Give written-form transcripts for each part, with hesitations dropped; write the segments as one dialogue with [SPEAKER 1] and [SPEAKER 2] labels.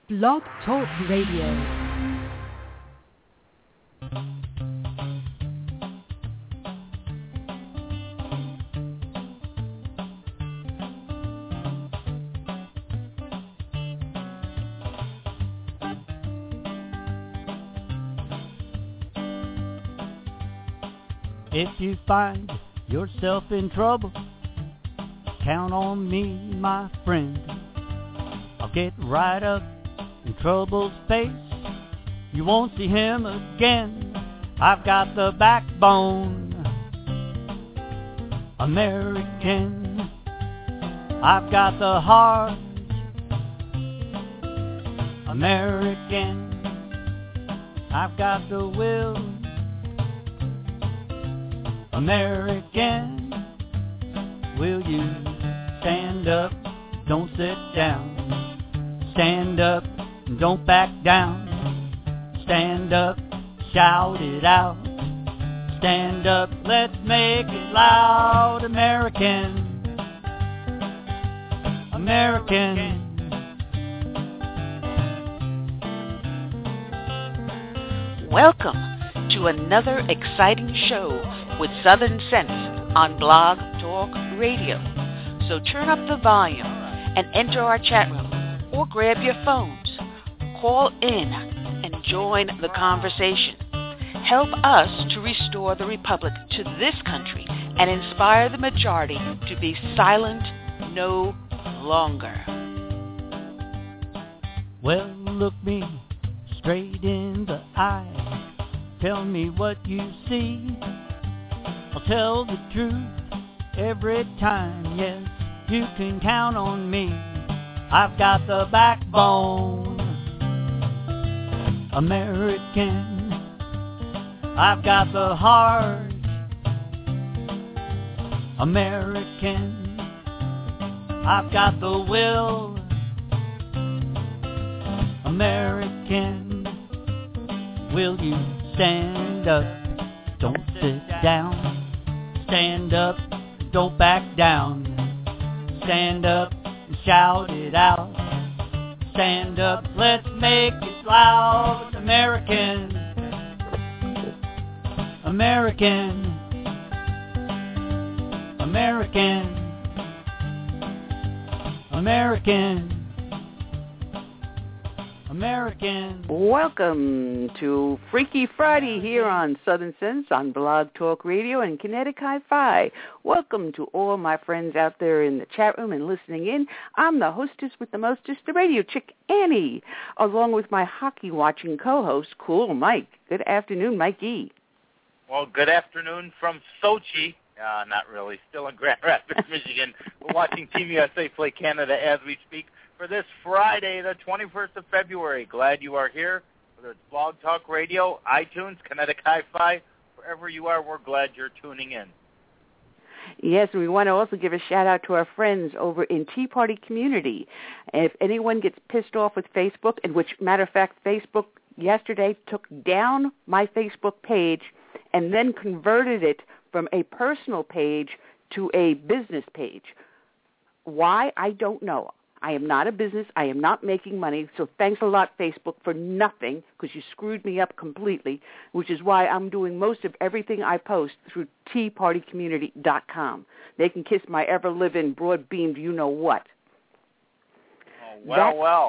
[SPEAKER 1] Blog Talk Radio.
[SPEAKER 2] If you find yourself in trouble, count on me, my friend. I'll get right up in trouble's face. You won't see him again. I've got the backbone, American. I've got the heart, American. I've got the will, American. Will you stand up, don't sit down. Stand up, don't back down. Stand up, shout it out. Stand up, let's make it loud. American, American.
[SPEAKER 3] Welcome to another exciting show with Southern Sense on Blog Talk Radio. So turn up the volume and enter our chat room or grab your phones. Call in and join the conversation. Help us to restore the Republic to this country and inspire the majority to be silent no longer.
[SPEAKER 2] Well, look me straight in the eye. Tell me what you see. I'll tell the truth every time. Yes, you can count on me. I've got the backbone, American. I've got the heart, American. I've got the will, American. Will you stand up, don't sit down. Stand up, don't back down. Stand up and shout it out. Stand up, let's make it loud. American, American, American, American, American.
[SPEAKER 3] Welcome to Freaky Friday here on Southern Sense on Blog Talk Radio and Kinetic Hi-Fi. Welcome to all my friends out there in the chat room and listening in. I'm the hostess with the mostest, the radio chick Annie, along with my hockey-watching co-host, Cool Mike. Good afternoon, Mikey.
[SPEAKER 4] Well, good afternoon from Sochi. Not really. Still in Grand Rapids, Michigan. We're watching Team USA play Canada as we speak for this Friday, the 21st of February. Glad you are here. Whether it's Blog Talk Radio, iTunes, Kinetic Hi-Fi, wherever you are, we're glad you're tuning in.
[SPEAKER 3] Yes, we want to also give a shout-out to our friends over in Tea Party Community. If anyone gets pissed off with Facebook, and which, matter of fact, Facebook yesterday took down my Facebook page and then converted it from a personal page to a business page. Why? I don't know. I am not a business. I am not making money. So thanks a lot, Facebook, for nothing, because you screwed me up completely, which is why I'm doing most of everything I post through teapartycommunity.com. They can kiss my ever-living, broad-beamed you-know-what.
[SPEAKER 4] Oh, well.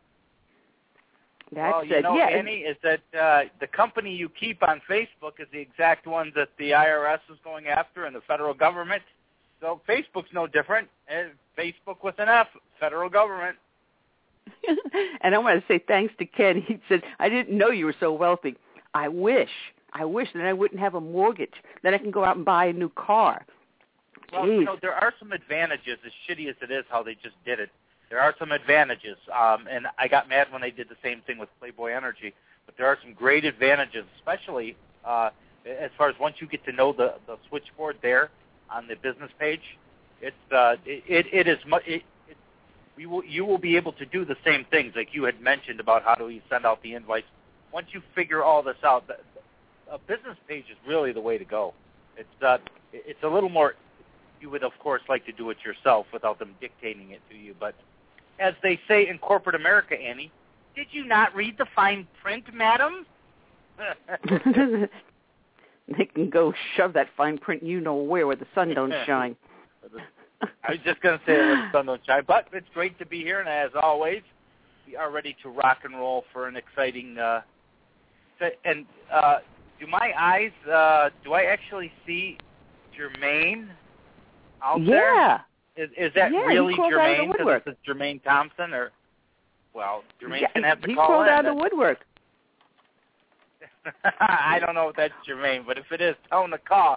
[SPEAKER 3] That said,
[SPEAKER 4] yeah. Annie, is that the company you keep on Facebook is the exact one that the IRS is going after and the federal government. So Facebook's no different. Facebook with an F, federal government.
[SPEAKER 3] And I want to say thanks to Ken. He said, I didn't know you were so wealthy. I wish that I wouldn't have a mortgage. Then I can go out and buy a new car.
[SPEAKER 4] Well, there are some advantages, as shitty as it is how they just did it. There are some advantages, and I got mad when they did the same thing with Playboy Energy. But there are some great advantages, especially as far as once you get to know the switchboard there on the business page. You will be able to do the same things like you had mentioned about how do we send out the invoice. Once you figure all this out, a business page is really the way to go. It's a little more. You would of course like to do it yourself without them dictating it to you, but as they say in corporate America, Annie, Did you not read the fine print, madam?
[SPEAKER 3] They can go shove that fine print where the sun don't shine.
[SPEAKER 4] I was just going to say where the sun don't shine, but it's great to be here, and as always, we are ready to rock and roll for an exciting do my eyes, do I actually see Jermaine out there?
[SPEAKER 3] Yeah.
[SPEAKER 4] Is that really Jermaine? Because it's Jermaine Thompson? Jermaine's going to have to call in.
[SPEAKER 3] He crawled out of the woodwork.
[SPEAKER 4] I don't know if that's Jermaine, but if it is, tell him to call.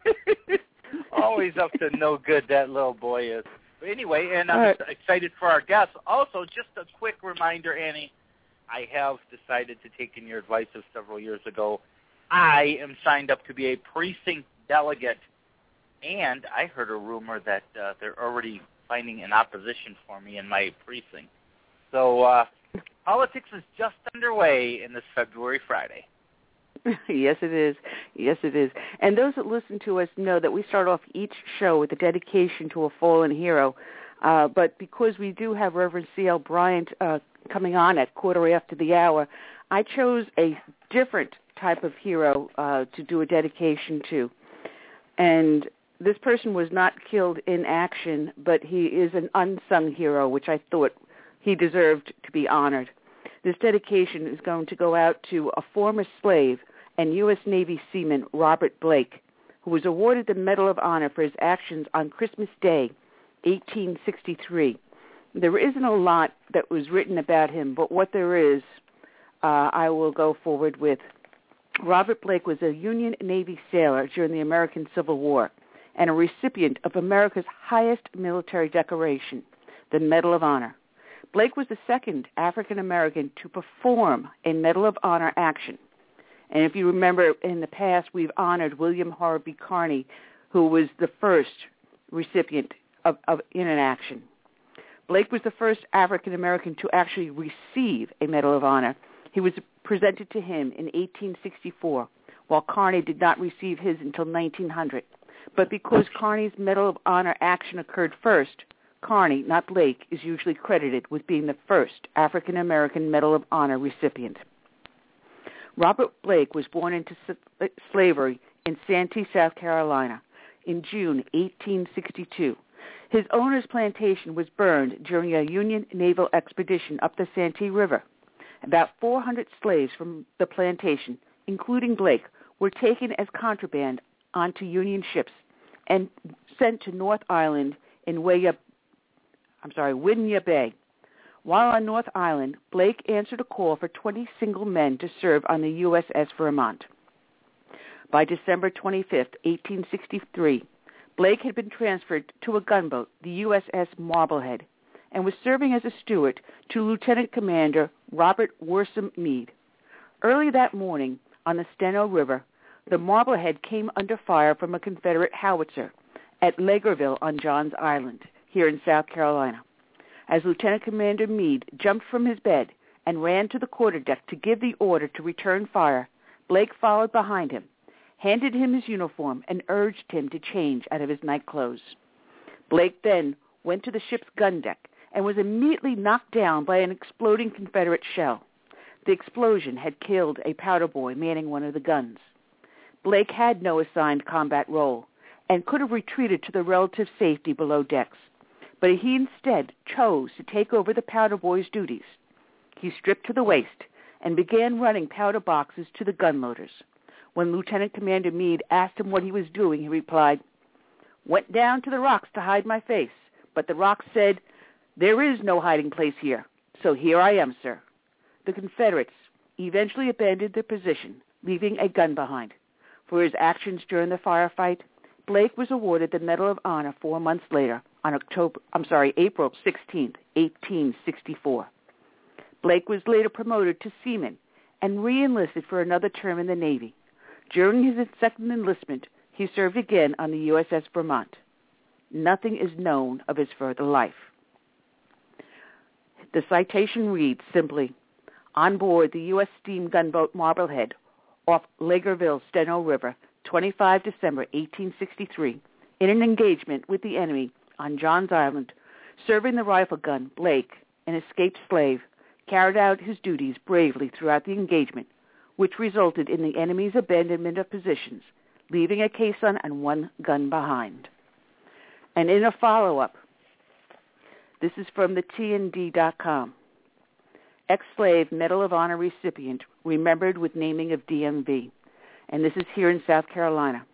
[SPEAKER 4] Always up to no good, that little boy is. But anyway, and I'm excited for our guests. Also, just a quick reminder, Annie, I have decided to take in your advice of several years ago. I am signed up to be a precinct delegate, and I heard a rumor that they're already finding an opposition for me in my precinct. So politics is just underway in this February Friday.
[SPEAKER 3] Yes, it is. Yes, it is. And those that listen to us know that we start off each show with a dedication to a fallen hero. But because we do have Reverend C.L. Bryant coming on at 1:15, I chose a different type of hero to do a dedication to. And this person was not killed in action, but he is an unsung hero, which I thought he deserved to be honored. This dedication is going to go out to a former slave and U.S. Navy seaman Robert Blake, who was awarded the Medal of Honor for his actions on Christmas Day, 1863. There isn't a lot that was written about him, but what there is, I will go forward with. Robert Blake was a Union Navy sailor during the American Civil War and a recipient of America's highest military decoration, the Medal of Honor. Blake was the second African-American to perform a Medal of Honor action. And if you remember, in the past, we've honored William Harvey Carney, who was the first recipient in an action. Blake was the first African-American to actually receive a Medal of Honor. He was presented to him in 1864, while Carney did not receive his until 1900. But because Carney's Medal of Honor action occurred first, Carney, not Blake, is usually credited with being the first African-American Medal of Honor recipient. Robert Blake was born into slavery in Santee, South Carolina, in June 1862. His owner's plantation was burned during a Union naval expedition up the Santee River. About 400 slaves from the plantation, including Blake, were taken as contraband onto Union ships and sent to North Island in Winyah Bay. While on North Island, Blake answered a call for 20 single men to serve on the USS Vermont. By December 25, 1863, Blake had been transferred to a gunboat, the USS Marblehead, and was serving as a steward to Lieutenant Commander Robert Worsham Meade. Early that morning, on the Steno River, the Marblehead came under fire from a Confederate howitzer at Legerville on Johns Island, here in South Carolina. As Lieutenant Commander Meade jumped from his bed and ran to the quarterdeck to give the order to return fire, Blake followed behind him, handed him his uniform, and urged him to change out of his night clothes. Blake then went to the ship's gun deck and was immediately knocked down by an exploding Confederate shell. The explosion had killed a powder boy manning one of the guns. Blake had no assigned combat role and could have retreated to the relative safety below decks, but he instead chose to take over the powder boy's duties. He stripped to the waist and began running powder boxes to the gun loaders. When Lieutenant Commander Meade asked him what he was doing, he replied, "Went down to the rocks to hide my face, but the rocks said, 'There is no hiding place here, so here I am, sir.'" The Confederates eventually abandoned their position, leaving a gun behind. For his actions during the firefight, Blake was awarded the Medal of Honor 4 months later, on April 16, 1864. Blake was later promoted to seaman and re-enlisted for another term in the Navy. During his second enlistment, he served again on the USS Vermont. Nothing is known of his further life. The citation reads simply, "On board the U.S. steam gunboat Marblehead off Legerville, Steno River, 25 December 1863, in an engagement with the enemy on Johns Island, serving the rifle gun, Blake, an escaped slave, carried out his duties bravely throughout the engagement, which resulted in the enemy's abandonment of positions, leaving a caisson and one gun behind. And in a follow-up, this is from the TND.com. Ex-slave Medal of Honor recipient remembered with naming of DMV. And this is here in South Carolina.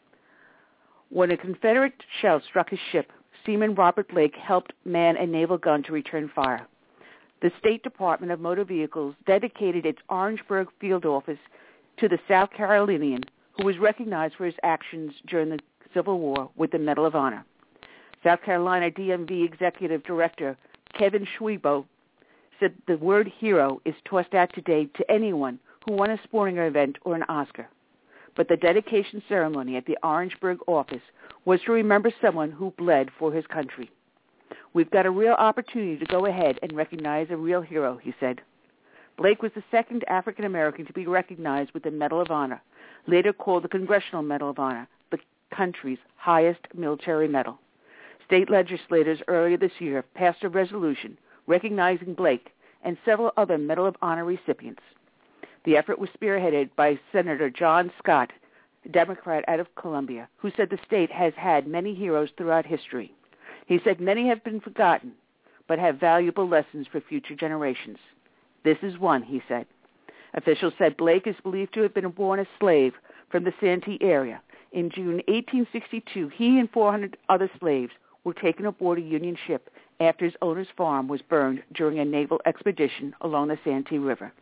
[SPEAKER 3] When a Confederate shell struck his ship, Seaman Robert Blake helped man a naval gun to return fire. The State Department of Motor Vehicles dedicated its Orangeburg field office to the South Carolinian, who was recognized for his actions during the Civil War with the Medal of Honor. South Carolina DMV Executive Director Kevin Schwebo said the word hero is tossed out today to anyone who won a sporting event or an Oscar. But the dedication ceremony at the Orangeburg office was to remember someone who bled for his country. We've got a real opportunity to go ahead and recognize a real hero, he said. Blake was the second African American to be recognized with the Medal of Honor, later called the Congressional Medal of Honor, the country's highest military medal. State legislators earlier this year passed a resolution recognizing Blake and several other Medal of Honor recipients. The effort was spearheaded by Senator John Scott, a Democrat out of Columbia, who said the state has had many heroes throughout history. He said many have been forgotten, but have valuable lessons for future generations. This is one, he said. Officials said Blake is believed to have been born a slave from the Santee area. In June 1862, he and 400 other slaves were taken aboard a Union ship after his owner's farm was burned during a naval expedition along the Santee River.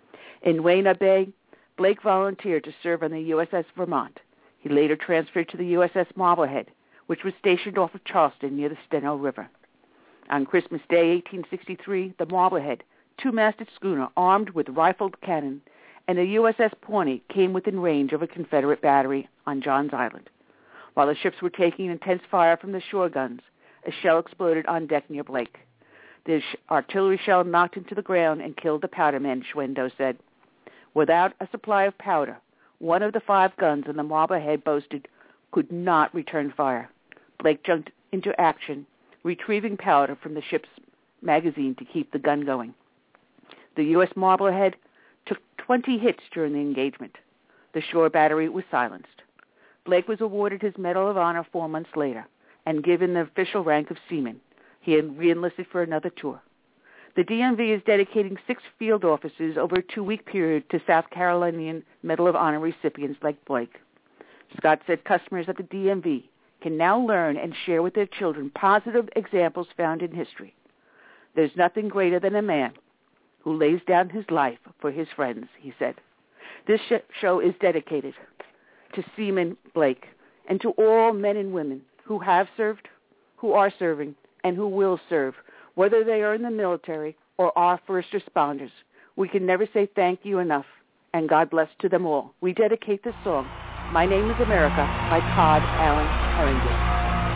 [SPEAKER 3] In Wayna Bay, Blake volunteered to serve on the USS Vermont. He later transferred to the USS Marblehead, which was stationed off of Charleston near the Steno River. On Christmas Day, 1863, the Marblehead, two-masted schooner armed with rifled cannon, and the USS Pawnee came within range of a Confederate battery on Johns Island. While the ships were taking intense fire from the shore guns, a shell exploded on deck near Blake. The artillery shell knocked him to the ground and killed the powderman, Schwendo said. Without a supply of powder, one of the 5 guns on the Marblehead boasted could not return fire. Blake jumped into action, retrieving powder from the ship's magazine to keep the gun going. The U.S. Marblehead took 20 hits during the engagement. The shore battery was silenced. Blake was awarded his Medal of Honor 4 months later and given the official rank of seaman. He had reenlisted for another tour. The DMV is dedicating 6 field offices over a 2-week period to South Carolinian Medal of Honor recipients like Blake. Scott said customers at the DMV can now learn and share with their children positive examples found in history. There's nothing greater than a man who lays down his life for his friends, he said. This show is dedicated to Seaman Blake and to all men and women who have served, who are serving, and who will serve, whether they are in the military or are first responders. We can never say thank you enough, and God bless to them all. We dedicate this song, My Name is America, by Todd Allen Herrington.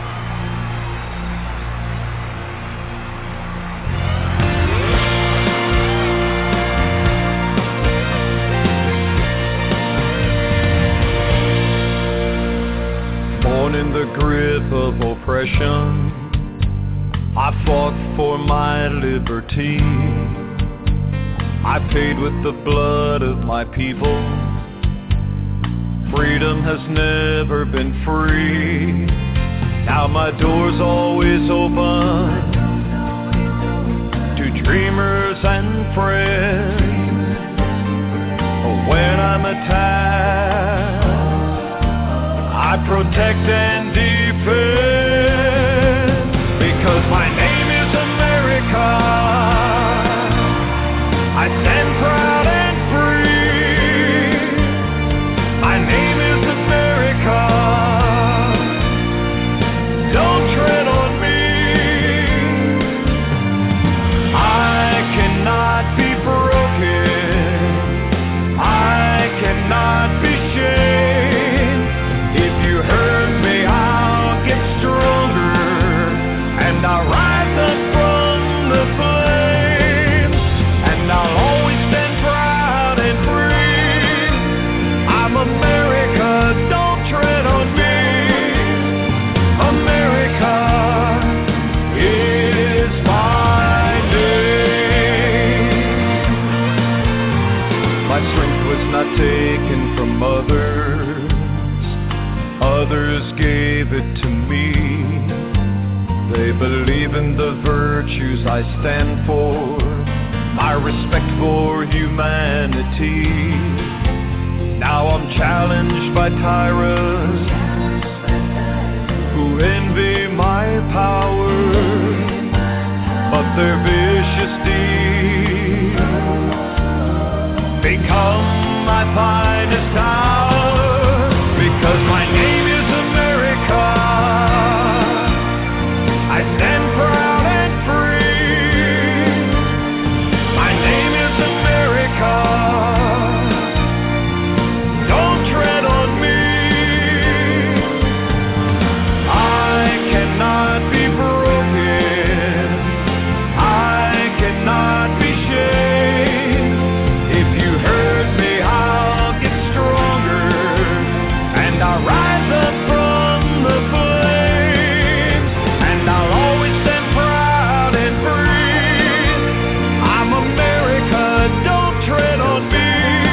[SPEAKER 5] Born in the grip of oppression, I fought for my liberty. I paid with the blood of my people. Freedom has never been free. Now my door's always open to dreamers and friends. When I'm attacked, I protect and defend, because my name is America. I stand proud and free. My name is America. Don't tread on me. I cannot be broken. I cannot be shamed. If you hurt me, not taken from others. Others gave it to me. They believe in the virtues I stand for, my respect for humanity. Now I'm challenged by tyrants who envy my power, but their vicious deeds become my finest hour, because my name is America. I stand proud and free. My name is America. Don't tread on me. I cannot be broken. I cannot be shamed. If you hurt me, I'll get stronger, and I'll rise up from the flames, and I'll always stand proud and free. I'm America, don't tread on me.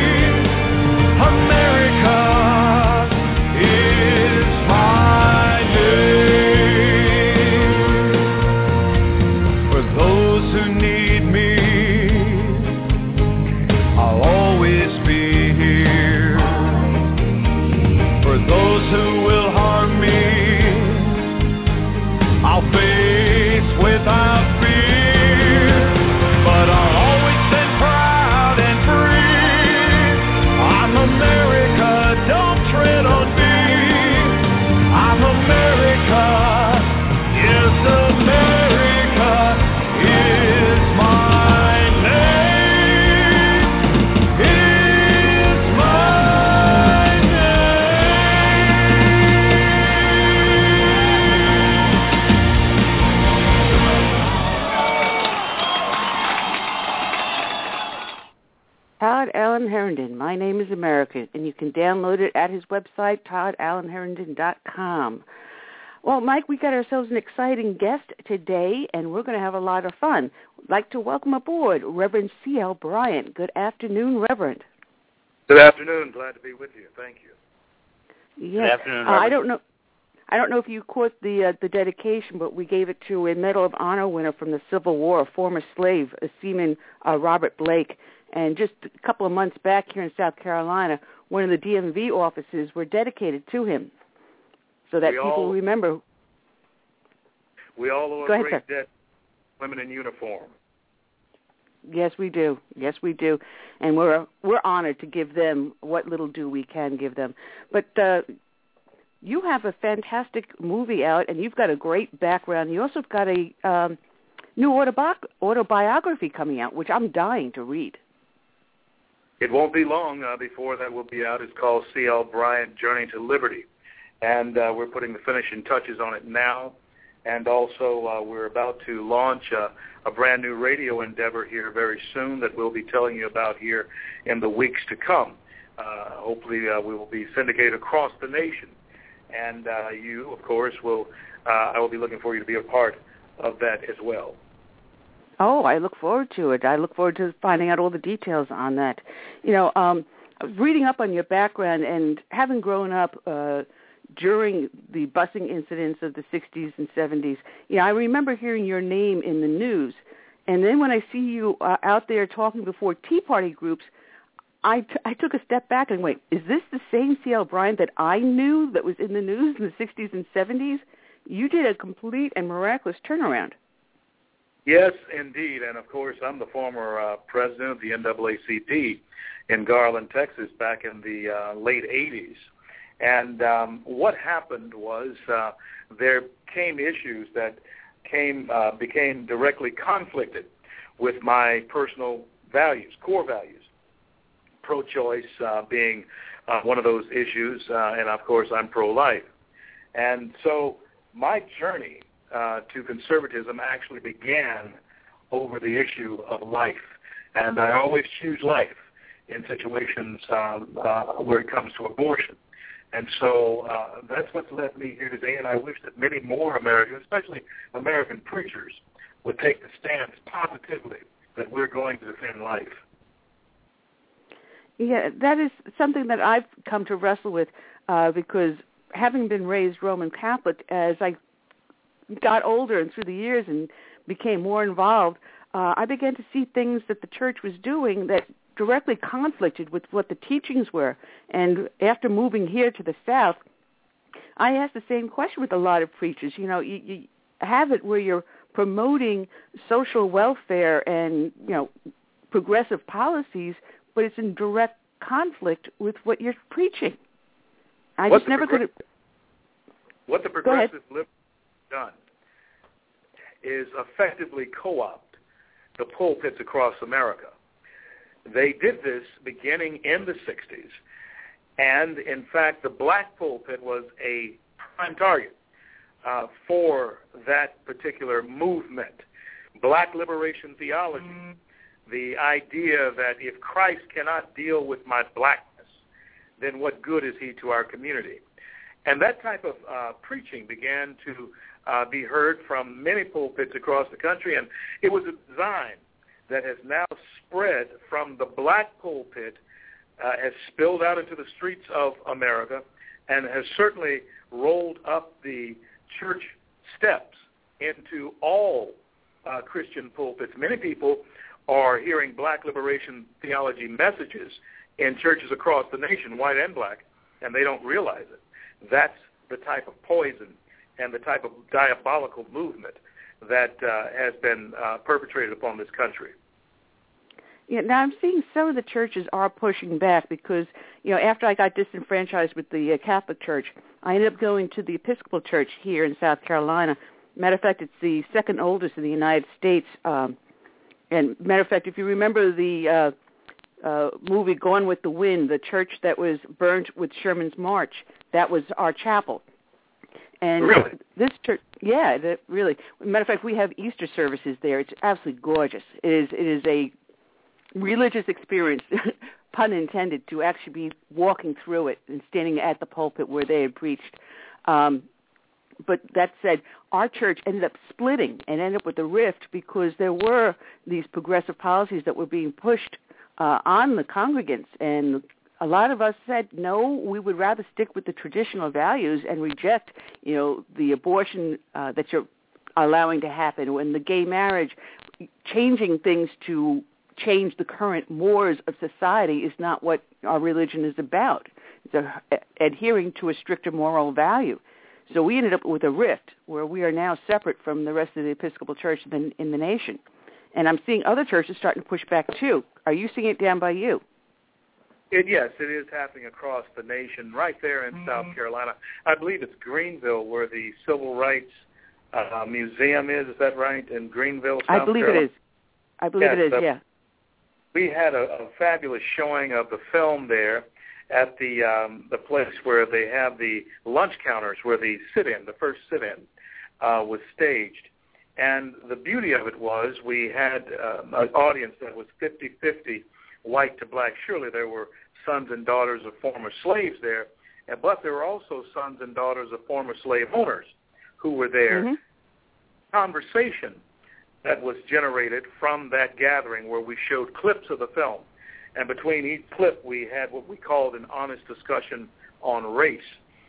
[SPEAKER 5] America is my name. For those who need me, I'll always be here. For those who will harm me, I'll face without fear. But I'll always stand proud and free. I'm America, don't tread on me. I'm America, yes, America is my name. Is my
[SPEAKER 3] Todd Allen Herndon, My Name is America, and you can download it at his website, toddallenherndon.com. Well, Mike, we got ourselves an exciting guest today, and we're going to have a lot of fun. I'd like to welcome aboard Reverend C.L. Bryant. Good afternoon, Reverend.
[SPEAKER 6] Good afternoon. Glad to be with you. Thank you.
[SPEAKER 3] Yes.
[SPEAKER 4] Good afternoon, Reverend.
[SPEAKER 3] I don't know if you caught the dedication, but we gave it to a Medal of Honor winner from the Civil War, a former slave, a seaman, Robert Blake. And just a couple of months back here in South Carolina, one of the DMV offices were dedicated to him, so that people remember.
[SPEAKER 6] We all owe a great debt to women in uniform.
[SPEAKER 3] Yes, we do. Yes, we do. And we're honored to give them what little due we can give them. But you have a fantastic movie out, and you've got a great background. You also have got a new autobiography coming out, which I'm dying to read.
[SPEAKER 6] It won't be long before that will be out. It's called C.L. Bryant, Journey to Liberty. And we're putting the finishing touches on it now. And also we're about to launch a brand new radio endeavor here very soon that we'll be telling you about here in the weeks to come. Hopefully we will be syndicated across the nation. And you, of course, I will be looking for you to be a part of that as well.
[SPEAKER 3] Oh, I look forward to it. I look forward to finding out all the details on that. You know, I was reading up on your background, and having grown up during the busing incidents of the 60s and 70s, you know, I remember hearing your name in the news. And then when I see you out there talking before Tea Party groups, I took a step back and wait, is this the same C.L. Bryant that I knew that was in the news in the 60s and 70s? You did a complete and miraculous turnaround.
[SPEAKER 6] Yes, indeed. And, of course, I'm the former president of the NAACP in Garland, Texas, back in the late 80s. And what happened was there came issues that became directly conflicted with my personal values, core values, pro-choice being one of those issues, and, of course, I'm pro-life. And so my journey to conservatism actually began over the issue of life. And I always choose life in situations where it comes to abortion. And so that's what's led me here today, and I wish that many more Americans, especially American preachers, would take the stance positively that we're going to defend life.
[SPEAKER 3] Yeah, that is something that I've come to wrestle with because having been raised Roman Catholic, as I got older and through the years and became more involved, I began to see things that the church was doing that directly conflicted with what the teachings were. And after moving here to the South, I asked the same question with a lot of preachers. You know, you have it where you're promoting social welfare and, you know, progressive policies, but it's in direct conflict with what you're preaching. What
[SPEAKER 6] the progressive liberals have done is effectively co-opt the pulpits across America. They did this beginning in the 60s, and in fact the black pulpit was a prime target for that particular movement. Black liberation theology, the idea that if Christ cannot deal with my blackness, then what good is he to our community? And that type of preaching began to be heard from many pulpits across the country, and it was a design that has now spread from the black pulpit, has spilled out into the streets of America, and has certainly rolled up the church steps into all Christian pulpits. Many people are hearing black liberation theology messages in churches across the nation, white and black, and they don't realize it. That's the type of poison and the type of diabolical movement that has been perpetrated upon this country.
[SPEAKER 3] Yeah, now I'm seeing some of the churches are pushing back because, you know, after I got disenfranchised with the Catholic Church, I ended up going to the Episcopal Church here in South Carolina. Matter of fact, it's the second oldest in the United States. And matter of fact, if you remember the movie Gone with the Wind, the church that was burnt with Sherman's March, that was our chapel. And
[SPEAKER 6] really?
[SPEAKER 3] This church, yeah, really. Matter of fact, we have Easter services there. It's absolutely gorgeous. It is a religious experience, pun intended, to actually be walking through it and standing at the pulpit where they had preached. But that said, our church ended up splitting and ended up with a rift because there were these progressive policies that were being pushed on the congregants. And a lot of us said, no, we would rather stick with the traditional values and reject, you know, the abortion that you're allowing to happen, and the gay marriage. Changing things to change the current mores of society is not what our religion is about. It's adhering to a stricter moral value. So we ended up with a rift where we are now separate from the rest of the Episcopal Church in the nation. And I'm seeing other churches starting to push back too. Are you seeing it down by you?
[SPEAKER 6] Yes, it is happening across the nation, right there in South Carolina. I believe it's Greenville where the Civil Rights Museum is. Is that right? In Greenville, South Carolina?
[SPEAKER 3] I believe it is, yeah.
[SPEAKER 6] We had a fabulous showing of the film there at the place where they have the lunch counters where the first sit-in was staged. And the beauty of it was we had an audience that was 50-50 white to black. Surely there were sons and daughters of former slaves there, but there were also sons and daughters of former slave owners who were there. Mm-hmm. Conversation that was generated from that gathering where we showed clips of the film. And between each clip, we had what we called an honest discussion on race.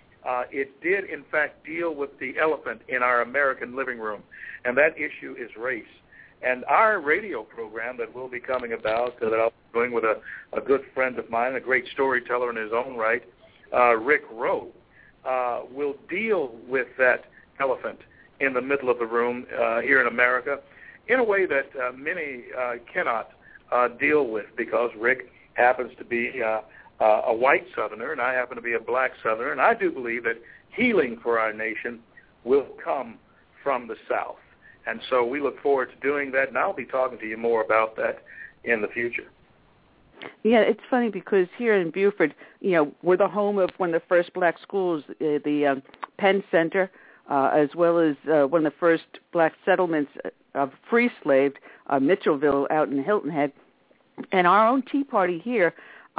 [SPEAKER 6] It did, in fact, deal with the elephant in our American living room, and that issue is race. And our radio program that we'll be coming about, that I'll be doing with a good friend of mine, a great storyteller in his own right, Rick Rowe, will deal with that elephant in the middle of the room here in America in a way that many cannot deal with, because Rick happens to be a white Southerner and I happen to be a black Southerner, and I do believe that healing for our nation will come from the South. And so we look forward to doing that, and I'll be talking to you more about that in the future.
[SPEAKER 3] Yeah, it's funny because here in Beaufort, you know, we're the home of one of the first black schools, the Penn Center, as well as one of the first black settlements of free-slaved, Mitchellville out in Hilton Head. And our own Tea Party here,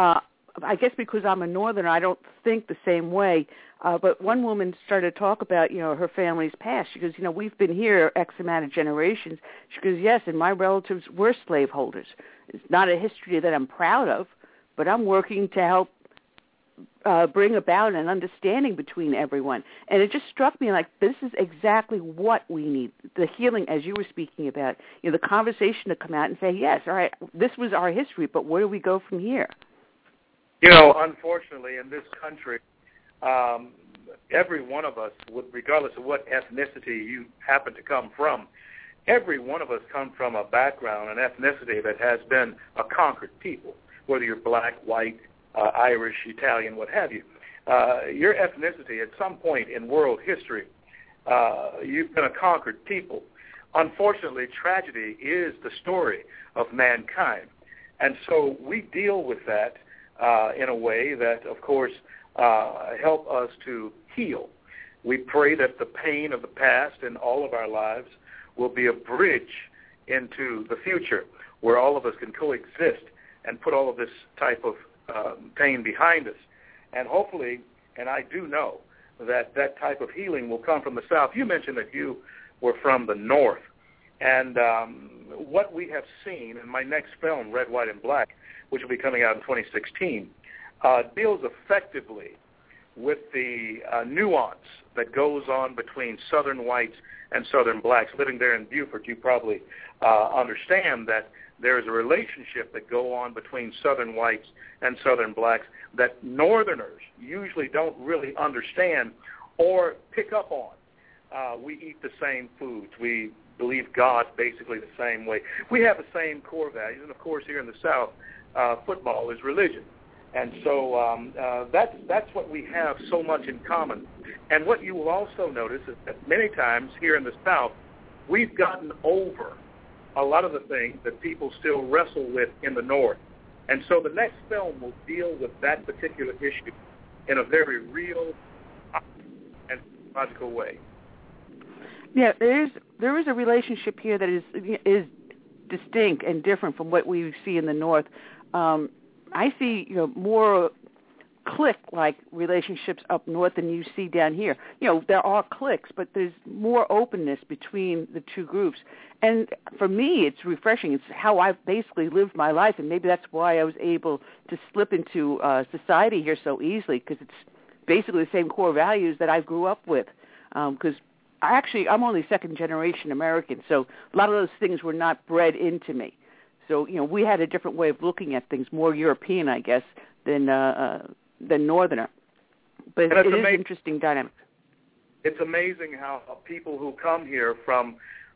[SPEAKER 3] I guess because I'm a Northerner, I don't think the same way. But one woman started to talk about, you know, her family's past. She goes, you know, we've been here X amount of generations. She goes, yes, and my relatives were slaveholders. It's not a history that I'm proud of, but I'm working to help bring about an understanding between everyone. And it just struck me like this is exactly what we need, the healing, as you were speaking about, the conversation to come out and say, yes, all right, this was our history, but where do we go from here?
[SPEAKER 6] Unfortunately, in this country, every one of us, regardless of what ethnicity you happen to come from, every one of us come from a background, an ethnicity that has been a conquered people, whether you're black, white, Irish, Italian, what have you. Your ethnicity, at some point in world history, you've been a conquered people. Unfortunately, tragedy is the story of mankind. And so we deal with that in a way that, of course, help us to heal. We pray that the pain of the past in all of our lives will be a bridge into the future where all of us can coexist and put all of this type of pain behind us. And hopefully, and I do know, that that type of healing will come from the South. You mentioned that you were from the North. And what we have seen in my next film, Red, White, and Black, which will be coming out in 2016, deals effectively with the nuance that goes on between Southern whites and Southern blacks. Living there in Beaufort, you probably understand that there is a relationship that go on between Southern whites and Southern blacks that Northerners usually don't really understand or pick up on. We eat the same foods. We believe God basically the same way. We have the same core values, and of course here in the South, football is religion. And so that's what we have so much in common. And what you will also notice is that many times here in the South, we've gotten over a lot of the things that people still wrestle with in the North. And so the next film will deal with that particular issue in a very real and logical way.
[SPEAKER 3] Yeah, there is a relationship here that is distinct and different from what we see in the North. I see more clique-like relationships up north than you see down here. There are cliques, but there's more openness between the two groups. And for me, it's refreshing. It's how I've basically lived my life, and maybe that's why I was able to slip into society here so easily, because it's basically the same core values that I grew up with. Because I'm only second-generation American, so a lot of those things were not bred into me. So, we had a different way of looking at things, more European, I guess, than Northerner. But it is an interesting dynamic.
[SPEAKER 6] It's amazing how people who come here from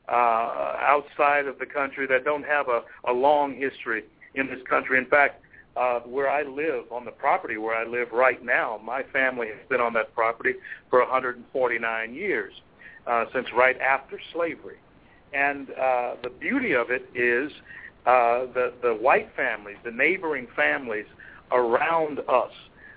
[SPEAKER 6] outside of the country that don't have a long history in this country. In fact, where I live, on the property where I live right now, my family has been on that property for 149 years, since right after slavery. And the beauty of it is the white families, the neighboring families around us,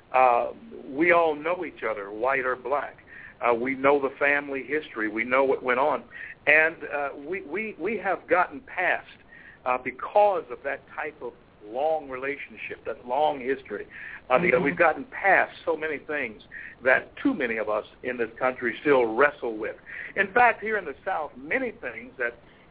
[SPEAKER 6] we all know each other, white or black. We know the family history. We know what went on. And we have gotten past, because of that type of long relationship, that long history, we've gotten past so many things that too many of us in this country still wrestle with. In fact, here in the South, many things that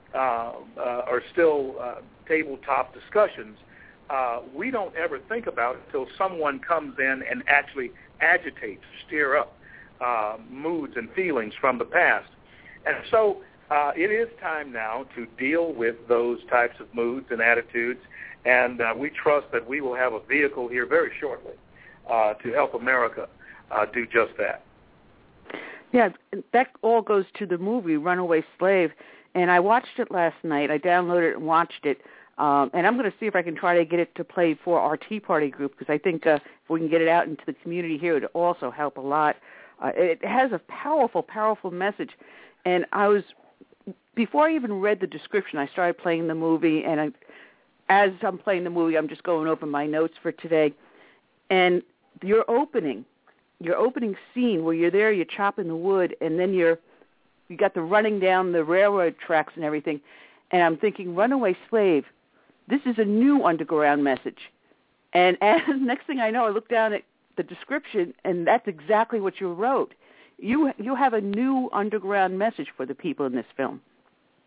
[SPEAKER 6] are still tabletop discussions, we don't ever think about until someone comes in and actually agitates, stir up moods and feelings from the past. And so it is time now to deal with those types of moods and attitudes, and we trust that we will have a vehicle here very shortly to help America do just that.
[SPEAKER 3] Yeah, that all goes to the movie Runaway Slave, and I watched it last night. I downloaded it and watched it. And I'm going to see if I can try to get it to play for our Tea Party group, because I think if we can get it out into the community here, it would also help a lot. It has a powerful, powerful message. And before I even read the description, I started playing the movie, and as I'm playing the movie, I'm just going over my notes for today. And your opening scene where you're there, you're chopping the wood, and then you got the running down the railroad tracks and everything. And I'm thinking, Runaway Slave, this is a new underground message. And next thing I know, I look down at the description, and that's exactly what you wrote. You have a new underground message for the people in this film.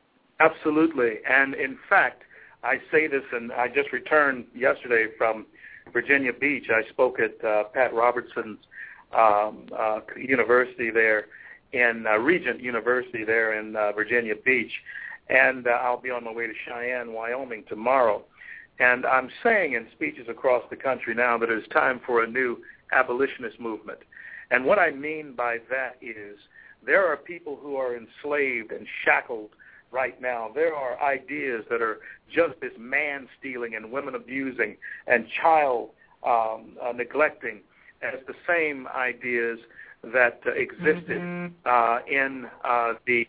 [SPEAKER 6] Absolutely. And in fact, I say this, and I just returned yesterday from Virginia Beach. I spoke at Pat Robertson's university there in Regent University there in Virginia Beach, and I'll be on my way to Cheyenne, Wyoming tomorrow. And I'm saying in speeches across the country now that it's time for a new abolitionist movement. And what I mean by that is there are people who are enslaved and shackled right now. There are ideas that are just as man-stealing and women-abusing and child neglecting as the same ideas that existed in the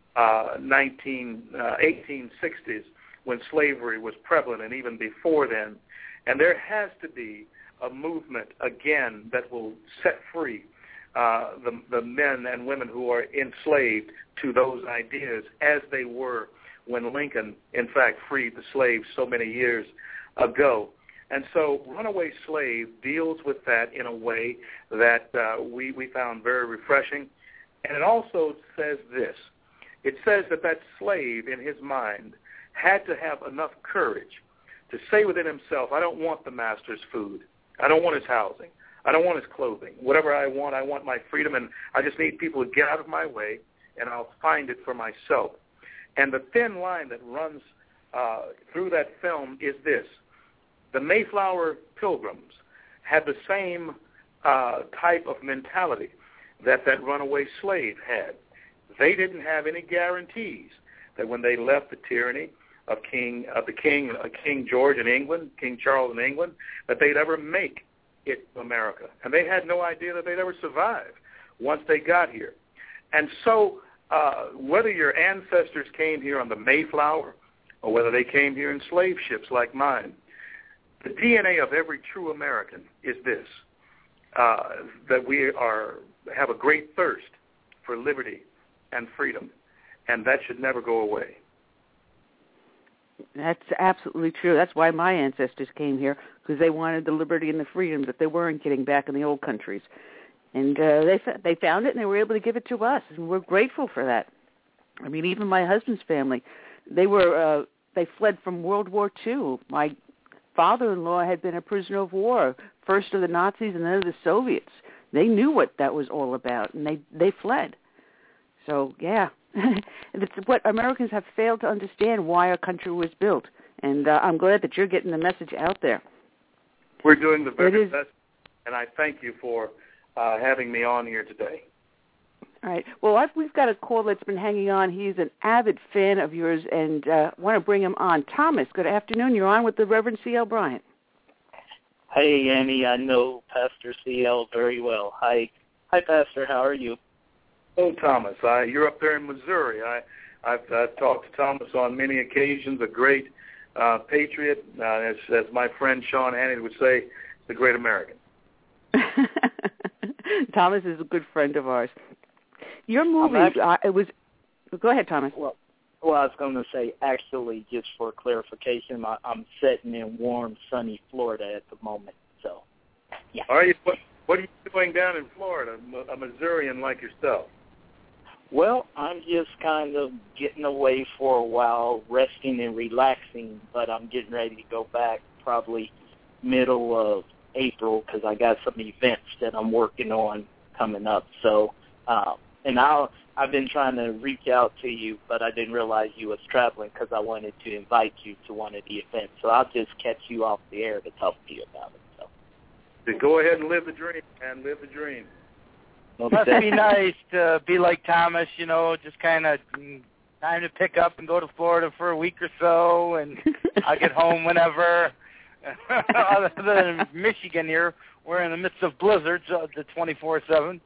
[SPEAKER 6] 1860s when slavery was prevalent, and even before then. And there has to be a movement again that will set free the men and women who are enslaved to those ideas, as they were when Lincoln, in fact, freed the slaves so many years ago. And so Runaway Slave deals with that in a way that we found very refreshing. And it also says this. It says that slave in his mind had to have enough courage to say within himself, I don't want the master's food. I don't want his housing. I don't want his clothing. Whatever I want my freedom, and I just need people to get out of my way, and I'll find it for myself. And the thin line that runs through that film is this. The Mayflower Pilgrims had the same type of mentality that runaway slave had. They didn't have any guarantees that when they left the tyranny of King George in England, King Charles in England, that they'd ever make it to America. And they had no idea that they'd ever survive once they got here. And so whether your ancestors came here on the Mayflower or whether they came here in slave ships like mine, the DNA of every true American is this, that we have a great thirst for liberty and freedom, and that should never go away.
[SPEAKER 3] That's absolutely true. That's why my ancestors came here, because they wanted the liberty and the freedom that they weren't getting back in the old countries. And they found it, and they were able to give it to us, and we're grateful for that. I mean, even my husband's family, they fled from World War II. My father-in-law had been a prisoner of war, first of the Nazis and then of the Soviets. They knew what that was all about, and they fled. So, yeah, it's what Americans have failed to understand, why our country was built. And I'm glad that you're getting the message out there.
[SPEAKER 6] We're doing the very best, and I thank you for having me on here today.
[SPEAKER 3] All right. Well, we've got a call that's been hanging on. He's an avid fan of yours, and want to bring him on. Thomas, good afternoon. You're on with the Reverend C.L. Bryant.
[SPEAKER 7] Hey, Annie. I know Pastor C.L. very well. Hi, Pastor. How are you?
[SPEAKER 6] Oh, Thomas, you're up there in Missouri. I've talked to Thomas on many occasions, a great patriot, as my friend Sean Hannity would say, the great American.
[SPEAKER 3] Thomas is a good friend of ours. Your movie, it was. Go ahead, Thomas.
[SPEAKER 7] Well, I was going to say, actually, just for clarification, I'm sitting in warm, sunny Florida at the moment. So, yeah.
[SPEAKER 6] Are you? What are you doing down in Florida, a Missourian like yourself?
[SPEAKER 7] Well, I'm just kind of getting away for a while, resting and relaxing, but I'm getting ready to go back probably middle of April because I got some events that I'm working on coming up. So, and I've been trying to reach out to you, but I didn't realize you was traveling because I wanted to invite you to one of the events. So I'll just catch you off the air to talk to you about it. So
[SPEAKER 6] go ahead and live the dream, man. Live the dream.
[SPEAKER 4] Well, it must be nice to be like Thomas, just kind of time to pick up and go to Florida for a week or so, and I'll get home whenever. Other than Michigan here, we're in the midst of blizzards, the 24/7.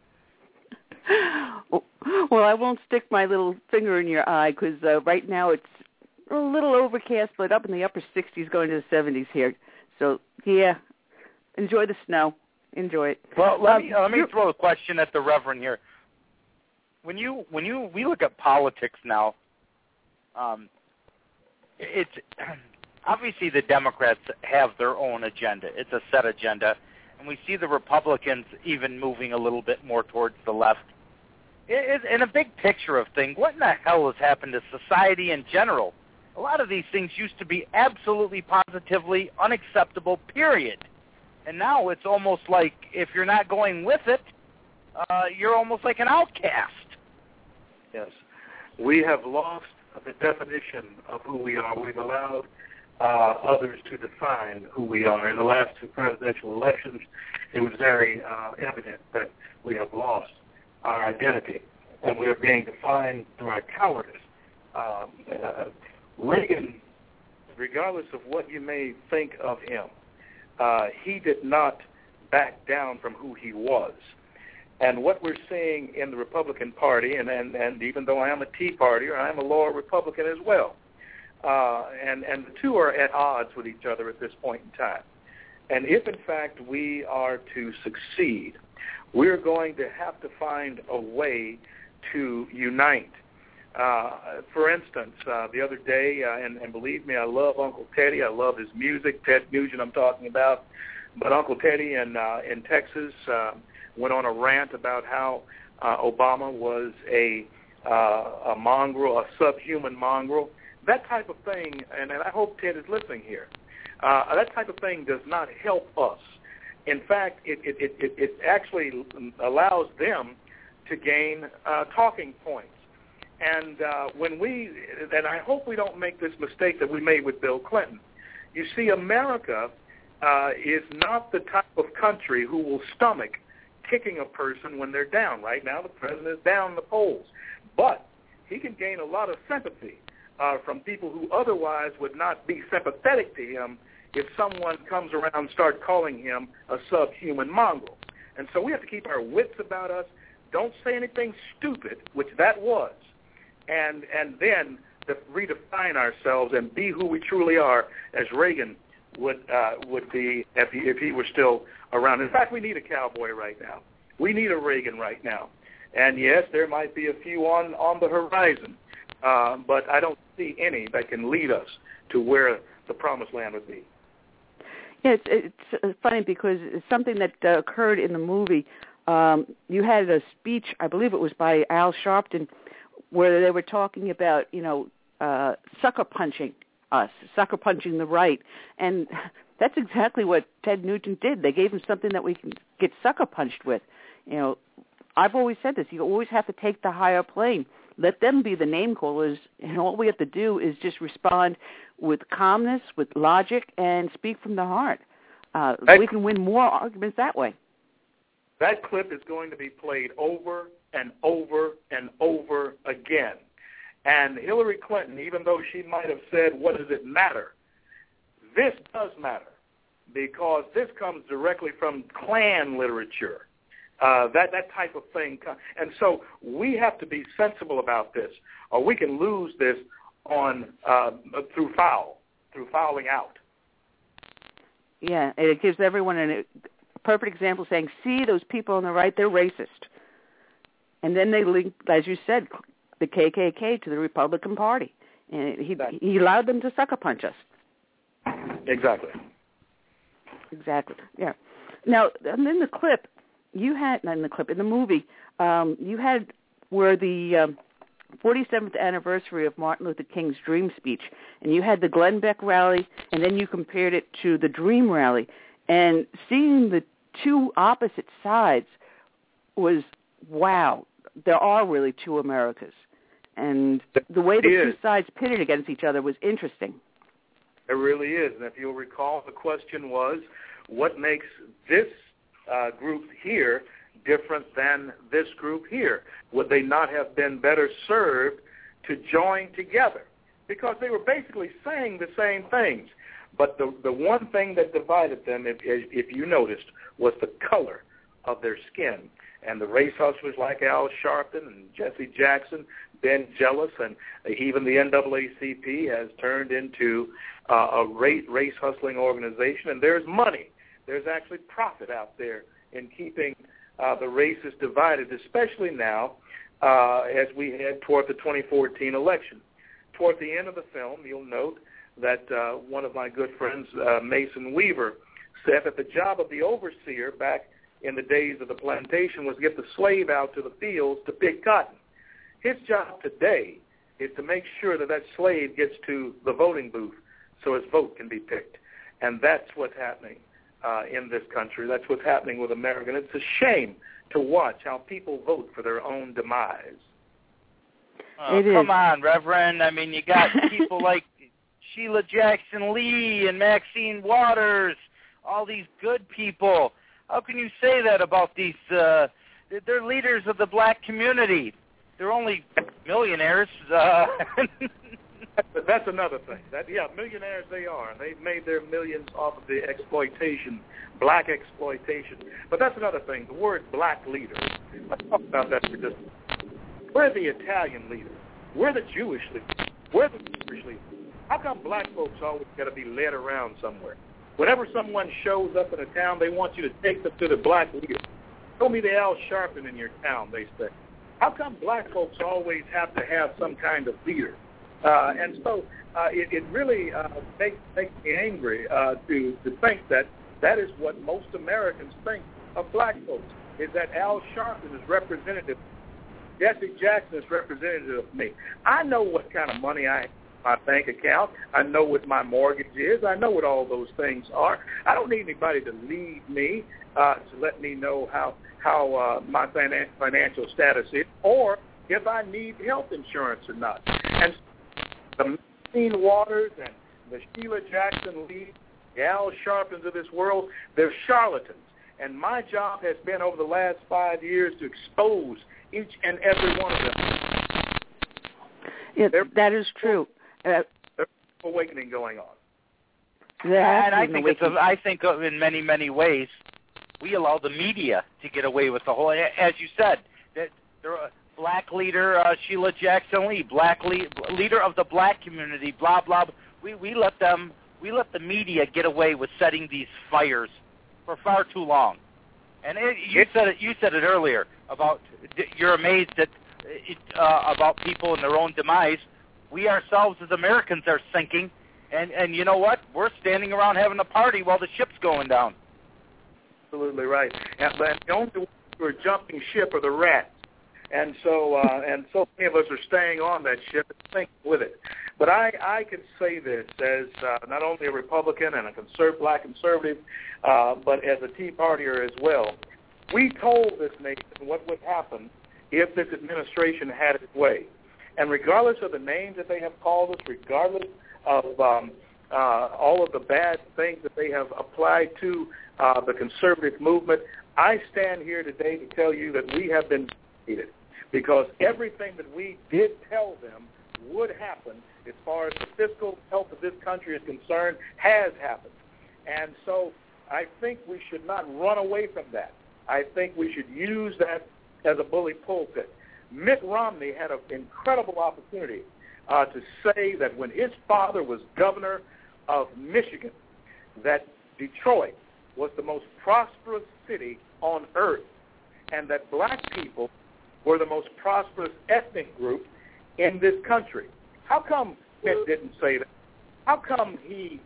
[SPEAKER 3] Well, I won't stick my little finger in your eye because right now it's a little overcast, but up in the upper 60s, going to the 70s here. So, yeah, enjoy the snow. Enjoy it.
[SPEAKER 4] Well, let me throw a question at the Reverend here. When we look at politics now, it's obviously the Democrats have their own agenda. It's a set agenda, and we see the Republicans even moving a little bit more towards the left. In a big picture of things, what in the hell has happened to society in general? a lot of these things used to be absolutely positively unacceptable, period. And now it's almost like if you're not going with it, you're almost like an outcast.
[SPEAKER 6] Yes. We have lost the definition of who we are. We've allowed others to define who we are. In the last two presidential elections, it was very evident that we have lost our identity, and we are being defined through our cowardice. Reagan, regardless of what you may think of him, he did not back down from who he was. And what we're seeing in the Republican Party, and even though I am a Tea Partier, I am a loyal Republican as well, and the two are at odds with each other at this point in time. And if, in fact, we are to succeed, we're going to have to find a way to unite. For instance, the other day, and believe me, I love Uncle Teddy. I love his music, Ted Nugent I'm talking about. But Uncle Teddy in Texas went on a rant about how Obama was a mongrel, a subhuman mongrel. That type of thing, and I hope Ted is listening here, that type of thing does not help us. In fact, it actually allows them to gain talking points. And and I hope we don't make this mistake that we made with Bill Clinton. You see, America is not the type of country who will stomach kicking a person when they're down. Right now, the president is down in the polls. But he can gain a lot of sympathy from people who otherwise would not be sympathetic to him if someone comes around and starts calling him a subhuman mongrel. And so we have to keep our wits about us. Don't say anything stupid, which that was, and then to redefine ourselves and be who we truly are, as Reagan would be if he were still around. In fact, we need a cowboy right now. We need a Reagan right now. And yes, there might be a few on the horizon, but I don't see any that can lead us to where the promised land would be.
[SPEAKER 3] Yeah, it's funny because it's something that occurred in the movie. You had a speech, I believe it was by Al Sharpton, where they were talking about, sucker punching us, sucker punching the right. And that's exactly what Ted Nugent did. They gave him something that we can get sucker punched with. I've always said this. You always have to take the higher plane. Let them be the name callers, and all we have to do is just respond with calmness, with logic, and speak from the heart. We can win more arguments that way.
[SPEAKER 6] That clip is going to be played over and over and over again. And Hillary Clinton, even though she might have said, what does it matter? This does matter because this comes directly from Klan literature. That type of thing. And so we have to be sensible about this, or we can lose this through fouling out.
[SPEAKER 3] Yeah, it gives everyone a perfect example saying, see, those people on the right, they're racist. And then they link, as you said, the KKK to the Republican Party. And he allowed them to sucker punch us.
[SPEAKER 6] Exactly.
[SPEAKER 3] Yeah. Now, in the clip, in the movie, you had where the 47th anniversary of Martin Luther King's Dream speech, and you had the Glenn Beck rally, and then you compared it to the Dream rally. And seeing the two opposite sides was, wow, there are really two Americas. And the way the two sides pitted against each other was interesting.
[SPEAKER 6] It really is. And if you'll recall, the question was, what makes this group here different than this group here? Would they not have been better served to join together? Because they were basically saying the same things. But the one thing that divided them, if you noticed, was the color of their skin. And the race hustlers like Al Sharpton and Jesse Jackson, Ben Jealous, and even the NAACP has turned into a race hustling organization. And there's money. There's actually profit out there in keeping the races divided, especially now as we head toward the 2014 election. Toward the end of the film, you'll note that one of my good friends, Mason Weaver, said that the job of the overseer back in the days of the plantation was to get the slave out to the fields to pick cotton. His job today is to make sure that slave gets to the voting booth so his vote can be picked. And that's what's happening in this country. That's what's happening with America. And it's a shame to watch how people vote for their own demise.
[SPEAKER 4] Come on, Reverend. I mean, you got people like Sheila Jackson Lee and Maxine Waters, all these good people. How can you say that about these? They're leaders of the black community. They're only millionaires.
[SPEAKER 6] That's another thing. Millionaires they are. And they've made their millions off of the exploitation, black exploitation. But that's another thing. The word black leader, let's talk about that for just a minute. We're the Italian leader. We're the Jewish leader. We're the Jewish leader. How come black folks always got to be led around somewhere? Whenever someone shows up in a town, they want you to take them to the black leader. Show me the Al Sharpton in your town, they say. How come black folks always have to have some kind of leader? And so it really makes me angry to think that is what most Americans think of black folks, is that Al Sharpton is representative. Jesse Jackson is representative of me. I know what kind of money I have in my bank account. I know what my mortgage is. I know what all those things are. I don't need anybody to lead me to let me know how my financial status is, or if I need health insurance or not. And the Maxine Waters and the Sheila Jackson Lee, the Al Sharptons of this world, they're charlatans. And my job has been over the last 5 years to expose each and every one of them.
[SPEAKER 3] Yeah, that is true.
[SPEAKER 6] There's awakening going on.
[SPEAKER 4] And I think in many, many ways, we allow the media to get away with the whole, as you said, that they're a black leader, Sheila Jackson Lee, leader of the black community, blah, blah. We let the media get away with setting these fires for far too long. And you said it earlier about you're amazed at about people and their own demise. We ourselves as Americans are sinking, and you know what? We're standing around having a party while the ship's going down.
[SPEAKER 6] Absolutely right. But the only ones who are jumping ship are the rats. And so many of us are staying on that ship and sinking with it. But I can say this as not only a Republican and a black conservative, but as a Tea Partier as well. We told this nation what would happen if this administration had its way. And regardless of the names that they have called us, regardless of all of the bad things that they have applied to the conservative movement, I stand here today to tell you that we have been defeated, because everything that we did tell them would happen as far as the fiscal health of this country is concerned has happened. And so I think we should not run away from that. I think we should use that as a bully pulpit. Mitt Romney had an incredible opportunity to say that when his father was governor of Michigan, that Detroit was the most prosperous city on earth, and that black people were the most prosperous ethnic group in this country. How come Mitt didn't say that? How come he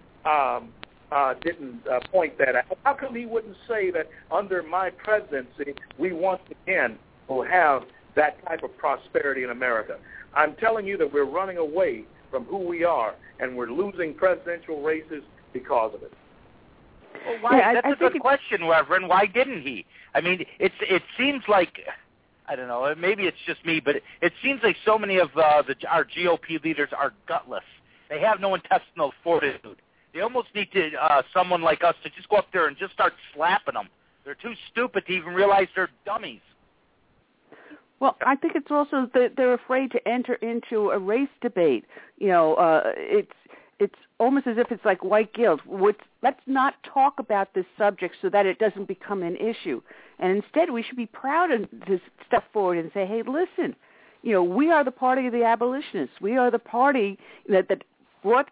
[SPEAKER 6] didn't point that out? How come he wouldn't say that under my presidency we once again will have that type of prosperity in America? I'm telling you that we're running away from who we are, and we're losing presidential races because of it.
[SPEAKER 4] Well, why? That's a good question, Reverend. Why didn't he? I mean, it seems like, I don't know, maybe it's just me, but it seems like so many of our GOP leaders are gutless. They have no intestinal fortitude. They almost need to someone like us to just go up there and just start slapping them. They're too stupid to even realize they're dummies.
[SPEAKER 3] Well, I think it's also that they're afraid to enter into a race debate. You know, it's almost as if it's like white guilt. Let's not talk about this subject so that it doesn't become an issue. And instead, we should be proud to step forward and say, hey, listen, you know, we are the party of the abolitionists. We are the party that brought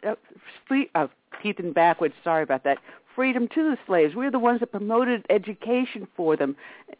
[SPEAKER 3] Ethan backwards, sorry about that, freedom to the slaves. We're the ones that promoted education for them.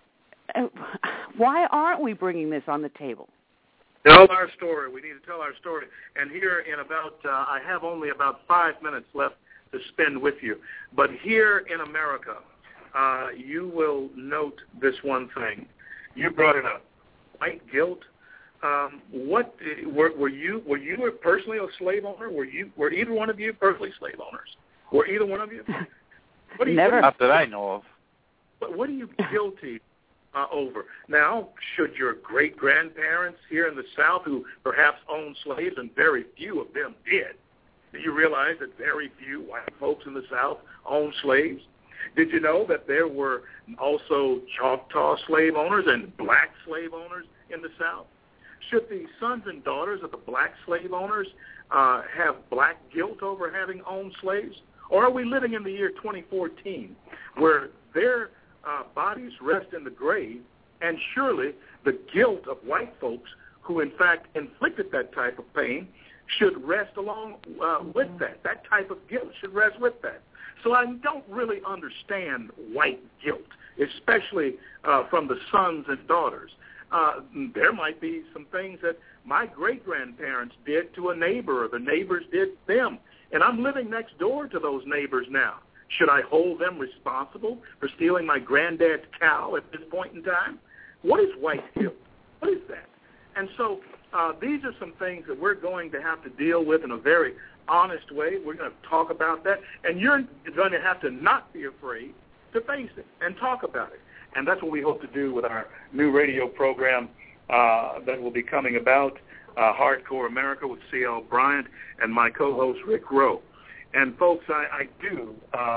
[SPEAKER 3] Why aren't we bringing this on the table?
[SPEAKER 6] Tell our story. We need to tell our story. And here in about, I have only about 5 minutes left to spend with you. But here in America, you will note this one thing. You brought it up. White guilt. What were you personally a slave owner? Were either one of you personally slave owners? Were either one of you?
[SPEAKER 3] Never.
[SPEAKER 4] Not that I know of.
[SPEAKER 6] What are you guilty over? Now, should your great-grandparents here in the South, who perhaps owned slaves, and very few of them did, do you realize that very few white folks in the South owned slaves? Did you know that there were also Choctaw slave owners and black slave owners in the South? Should the sons and daughters of the black slave owners have black guilt over having owned slaves? Or are we living in the year 2014 where their bodies rest in the grave, and surely the guilt of white folks who in fact inflicted that type of pain should rest along with that. That type of guilt should rest with that. So I don't really understand white guilt, especially from the sons and daughters. There might be some things that my great-grandparents did to a neighbor or the neighbors did them, and I'm living next door to those neighbors now. Should I hold them responsible for stealing my granddad's cow at this point in time? What is white guilt? What is that? And so these are some things that we're going to have to deal with in a very honest way. We're going to talk about that, and you're going to have to not be afraid to face it and talk about it. And that's what we hope to do with our new radio program that will be coming about, Hardcore America with C.L. Bryant and my co-host Rick Rowe. And, folks, I do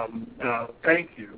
[SPEAKER 6] thank you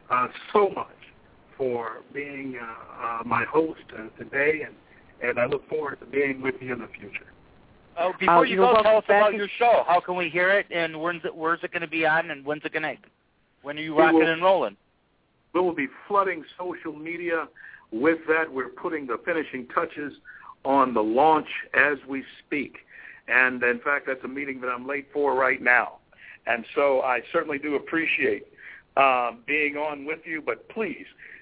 [SPEAKER 6] so much for being my host today, and I look forward to being with you in the future.
[SPEAKER 4] Oh, before you go, tell us about your show. How can we hear it, and where's it going to be on, and when's it going to? When are you rocking and rolling?
[SPEAKER 6] We will be flooding social media with that. We're putting the finishing touches on the launch as we speak. And, in fact, that's a meeting that I'm late for right now. And so I certainly do appreciate being on with you. But please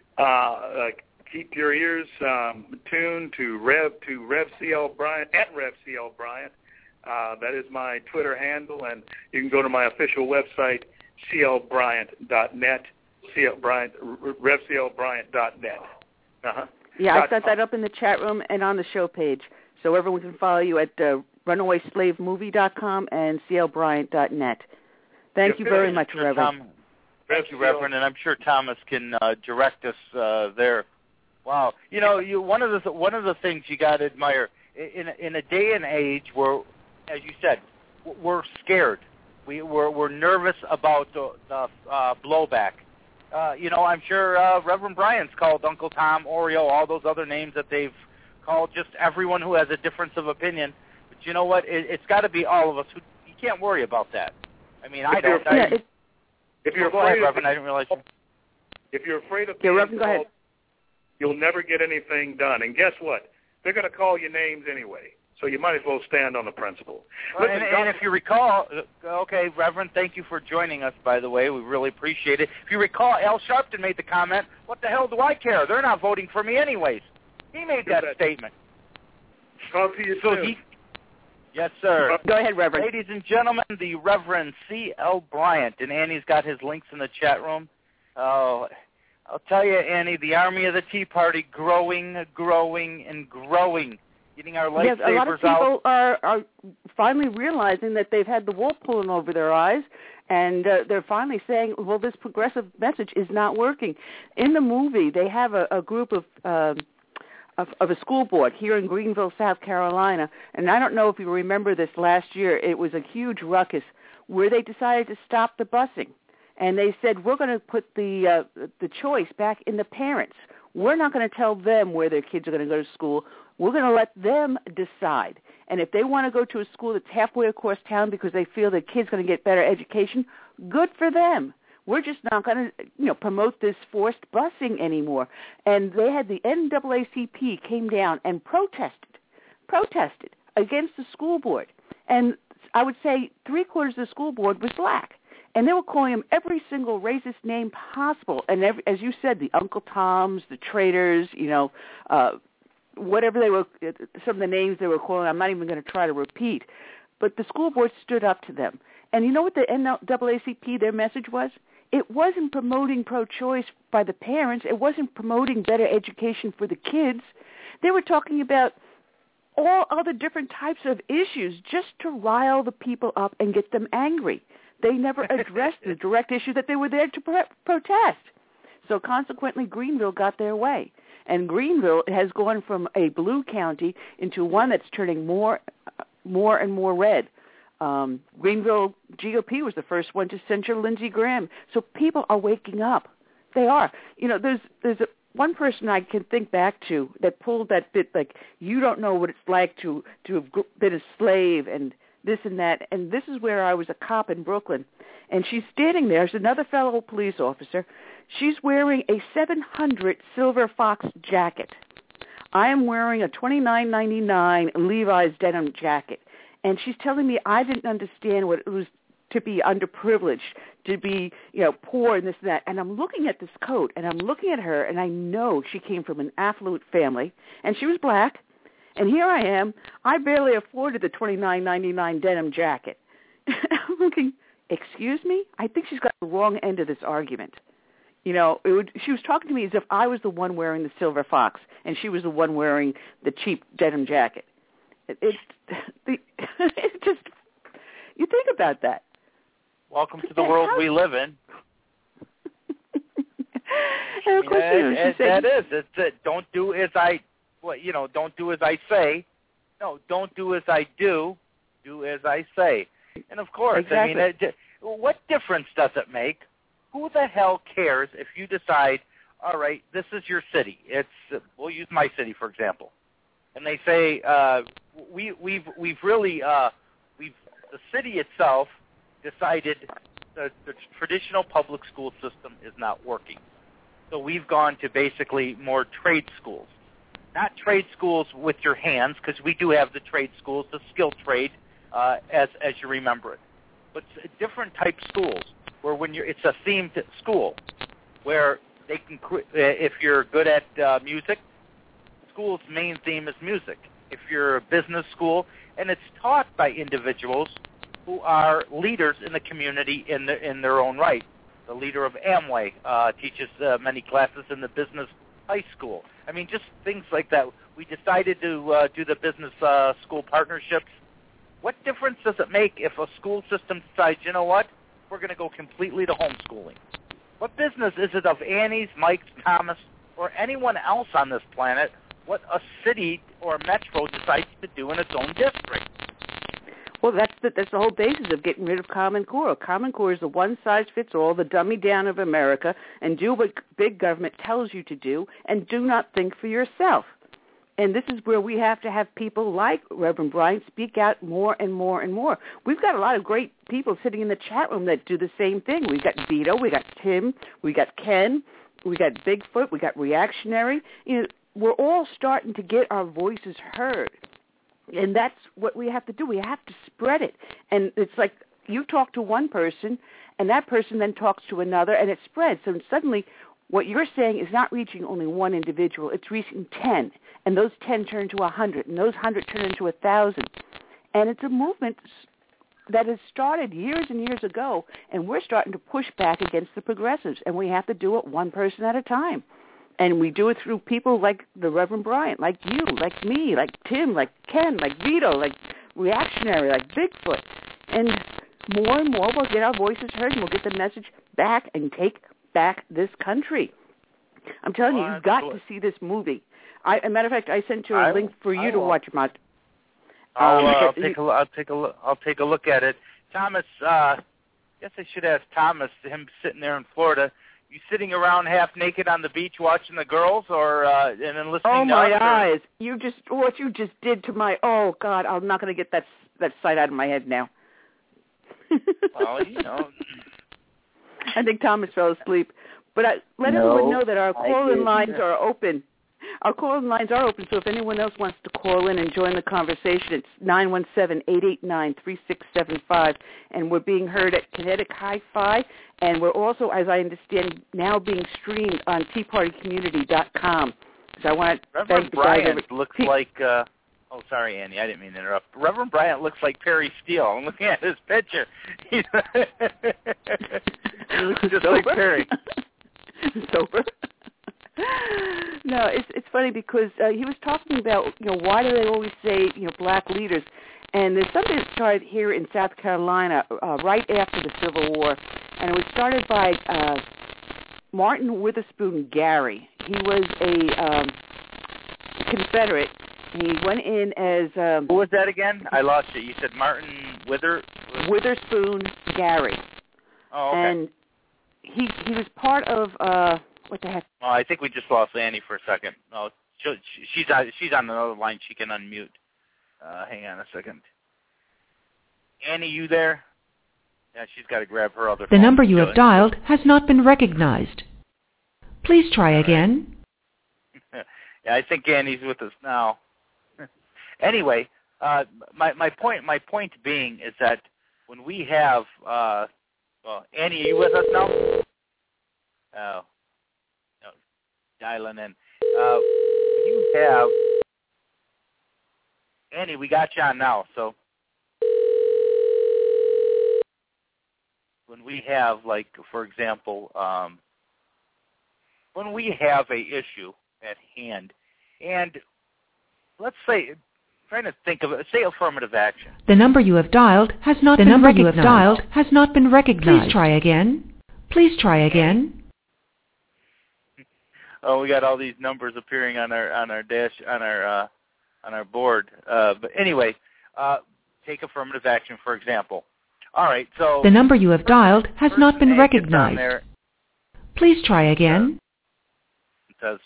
[SPEAKER 6] keep your ears tuned to Rev CL Bryant, at Rev CL Bryant. That is my Twitter handle. And you can go to my official website, clbryant.net. RevCLBryant.net.
[SPEAKER 3] Yeah, I set that up in the chat room and on the show page, so everyone can follow you at runawayslavemovie.com and clbryant.net. Thank you very much, Reverend.
[SPEAKER 4] Thank you, Reverend, and I'm sure Thomas can direct us there. Wow, one of the things you got to admire in a day and age where, as you said, we're scared. We're nervous about the blowback. I'm sure Reverend Bryant's called Uncle Tom, Oreo, all those other names that they've called just everyone who has a difference of opinion. But you know what? It's got to be all of us. You can't worry about that. I mean, I don't.
[SPEAKER 6] If you're
[SPEAKER 4] go
[SPEAKER 6] afraid,
[SPEAKER 4] ahead, Reverend. I didn't realize.
[SPEAKER 6] If you're afraid of being called, you'll never get anything done. And guess what? They're going to call you names anyway. So you might as well stand on the principle.
[SPEAKER 4] Listen, and if you recall, okay, Reverend, thank you for joining us, by the way. We really appreciate it. If you recall, Al Sharpton made the comment, what the hell do I care? They're not voting for me anyways. He made that statement.
[SPEAKER 6] Talk to you soon.
[SPEAKER 4] Yes, sir.
[SPEAKER 3] Go ahead, Reverend.
[SPEAKER 4] Ladies and gentlemen, the Reverend C.L. Bryant, and Annie's got his links in the chat room. Oh, I'll tell you, Annie, the army of the Tea Party growing, and growing. Getting our lightsabers out.
[SPEAKER 3] Yes, a lot of people are finally realizing that they've had the wool pulling over their eyes, and they're finally saying, well, this progressive message is not working. In the movie, they have a group of a school board here in Greenville, South Carolina, and I don't know if you remember this last year. It was a huge ruckus where they decided to stop the busing, and they said, we're going to put the choice back in the parents. We're not going to tell them where their kids are going to go to school. We're going to let them decide. And if they want to go to a school that's halfway across town because they feel their kid's going to get better education, good for them. We're just not going to, promote this forced busing anymore. And they had the NAACP came down and protested against the school board. And I would say 3/4 of the school board was black. And they were calling them every single racist name possible. And as you said, the Uncle Toms, the traitors, whatever they were, some of the names they were calling, I'm not even going to try to repeat. But the school board stood up to them. And you know what the NAACP, their message was? It wasn't promoting pro-choice by the parents. It wasn't promoting better education for the kids. They were talking about all other different types of issues just to rile the people up and get them angry. They never addressed the direct issue that they were there to protest. So consequently, Greenville got their way. And Greenville has gone from a blue county into one that's turning more and more red. Greenville GOP was the first one to censure Lindsey Graham. So people are waking up. They are. You know, there's one person I can think back to that pulled that bit, like, you don't know what it's like to have been a slave and this and that. And this is where I was a cop in Brooklyn. And she's standing there. There's another fellow police officer. She's wearing a $700 Silver Fox jacket. I am wearing a $29.99 Levi's denim jacket. And she's telling me I didn't understand what it was to be underprivileged, to be, you know, poor and this and that. And I'm looking at this coat, and I'm looking at her, and I know she came from an affluent family, and she was black. And here I am. I barely afforded the $29.99 denim jacket. I'm looking, excuse me? I think she's got the wrong end of this argument. You know, she was talking to me as if I was the one wearing the Silver Fox, and she was the one wearing the cheap denim jacket. It's just, you think about that.
[SPEAKER 4] Welcome to the world we live in.
[SPEAKER 3] And of course,
[SPEAKER 4] don't do as I, don't do as I say. No, don't do as I do. Do as I say. And of course,
[SPEAKER 3] exactly.
[SPEAKER 4] I mean, what difference does it make? Who the hell cares if you decide, all right, this is your city. We'll use my city for example, and they say the city itself decided the traditional public school system is not working. So we've gone to basically more trade schools. Not trade schools with your hands, because we do have the trade schools, the skilled trade, as you remember it. But different type schools where it's a themed school where they can, if you're good at music, school's main theme is music. If you're a business school, and it's taught by individuals who are leaders in the community in their own right. The leader of Amway teaches many classes in the business high school. I mean, just things like that. We decided to do the business school partnerships. What difference does it make if a school system decides, you know what, we're going to go completely to homeschooling? What business is it of Annie's, Mike's, Thomas, or anyone else on this planet what a city or metro decides to do in its own district?
[SPEAKER 3] Well, that's the whole basis of getting rid of Common Core. Common Core is the one-size-fits-all, the dummy down of America, and do what big government tells you to do, and do not think for yourself. And this is where we have to have people like Reverend Bryant speak out more and more and more. We've got a lot of great people sitting in the chat room that do the same thing. We've got Vito, we got Tim, we got Ken, we got Bigfoot, we got Reactionary. You know, we're all starting to get our voices heard. And that's what we have to do. We have to spread it. And it's like you talk to one person, and that person then talks to another, and it spreads. So suddenly what you're saying is not reaching only one individual. It's reaching 10, and those 10 turn to 100, and those 100 turn into 1,000. And it's a movement that has started years and years ago, and we're starting to push back against the progressives, and we have to do it one person at a time. And we do it through people like the Reverend Bryant, like you, like me, like Tim, like Ken, like Vito, like Reactionary, like Bigfoot. And more we'll get our voices heard, and we'll get the message back and take back this country. I'm telling you, you've got to see this movie. As a matter of fact, I sent you a link for you to watch.
[SPEAKER 4] I'll take a look at it. Thomas, guess I should ask Thomas, him sitting there in Florida, you sitting around half naked on the beach watching the girls, or and then listening?
[SPEAKER 3] Oh,
[SPEAKER 4] to
[SPEAKER 3] my
[SPEAKER 4] us,
[SPEAKER 3] eyes! What you just did to my. Oh God, I'm not going to get that sight out of my head now.
[SPEAKER 4] Well, you know.
[SPEAKER 3] I think Thomas fell asleep, but let everyone know that our call-in lines are open. Our call-in lines are open, so if anyone else wants to call in and join the conversation, it's 917-889-3675, and we're being heard at Kinetic Hi-Fi, and we're also, as I understand, now being streamed on TeaPartyCommunity.com. So I want to
[SPEAKER 4] Reverend Bryant looks like, oh, sorry, Annie, I didn't mean to interrupt. Reverend Bryant looks like Perry Steele. I'm looking at his picture. He looks just like Perry.
[SPEAKER 3] Sober? No, it's funny because he was talking about, why do they always say, black leaders? And there's something that started here in South Carolina right after the Civil War, and it was started by Martin Witherspoon Gary. He was a Confederate. He went in as...
[SPEAKER 4] Who was that again? I lost you. You said Martin
[SPEAKER 3] Witherspoon Gary.
[SPEAKER 4] Oh, okay.
[SPEAKER 3] And he was part of... what the heck?
[SPEAKER 4] Oh, I think we just lost Annie for a second. Oh, she's on another line. She can unmute. Hang on a second. Annie, you there? Yeah, she's got to grab her other phone.
[SPEAKER 1] The number you have dialed has not been recognized. Please try again.
[SPEAKER 4] Yeah, I think Annie's with us now. Anyway, my point being is that when we have Annie, are you with us now? Oh, no, dialing in. You have Annie. We got you on now. So when we have, like, for example, when we have a issue at hand, and let's say, trying to think of it, say affirmative action.
[SPEAKER 1] The number you have dialed has not been recognized. Please try again. Please try again.
[SPEAKER 4] Oh, we got all these numbers appearing on our dash on our board. But anyway, take affirmative action, for example. All right, so
[SPEAKER 1] the number you have dialed has not been recognized. Please try again.
[SPEAKER 4] It says,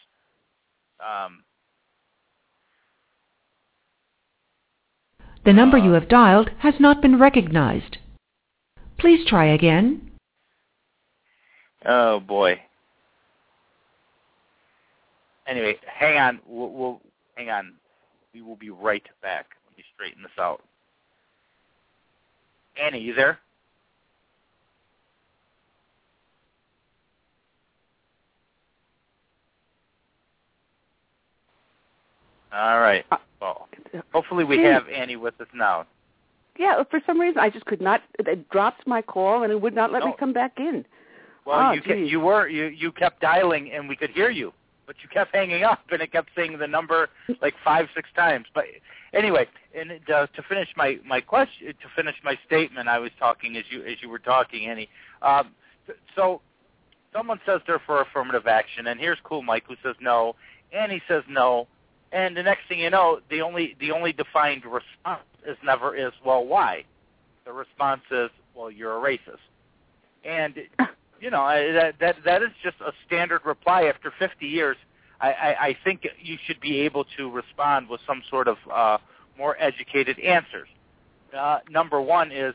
[SPEAKER 1] the number you have dialed has not been recognized. Please try again.
[SPEAKER 4] Oh boy. Anyway, hang on. We'll hang on. We will be right back. Let me straighten this out. Annie, you there? All right. Well, hopefully we have Annie with us now.
[SPEAKER 3] Yeah, for some reason I just could not. It dropped my call and it would not let me come back in.
[SPEAKER 4] Well, you kept dialing and we could hear you, but you kept hanging up and it kept saying the number like 5-6 times. But anyway, and to finish my question, to finish my statement, I was talking as you were talking, Annie. So someone says they're for affirmative action, and here's Cool Mike who says no. Annie says no. And the next thing you know, the only defined response never is, well, why? The response is, well, you're a racist. And, that is just a standard reply after 50 years. I think you should be able to respond with some sort of more educated answers. Number one is,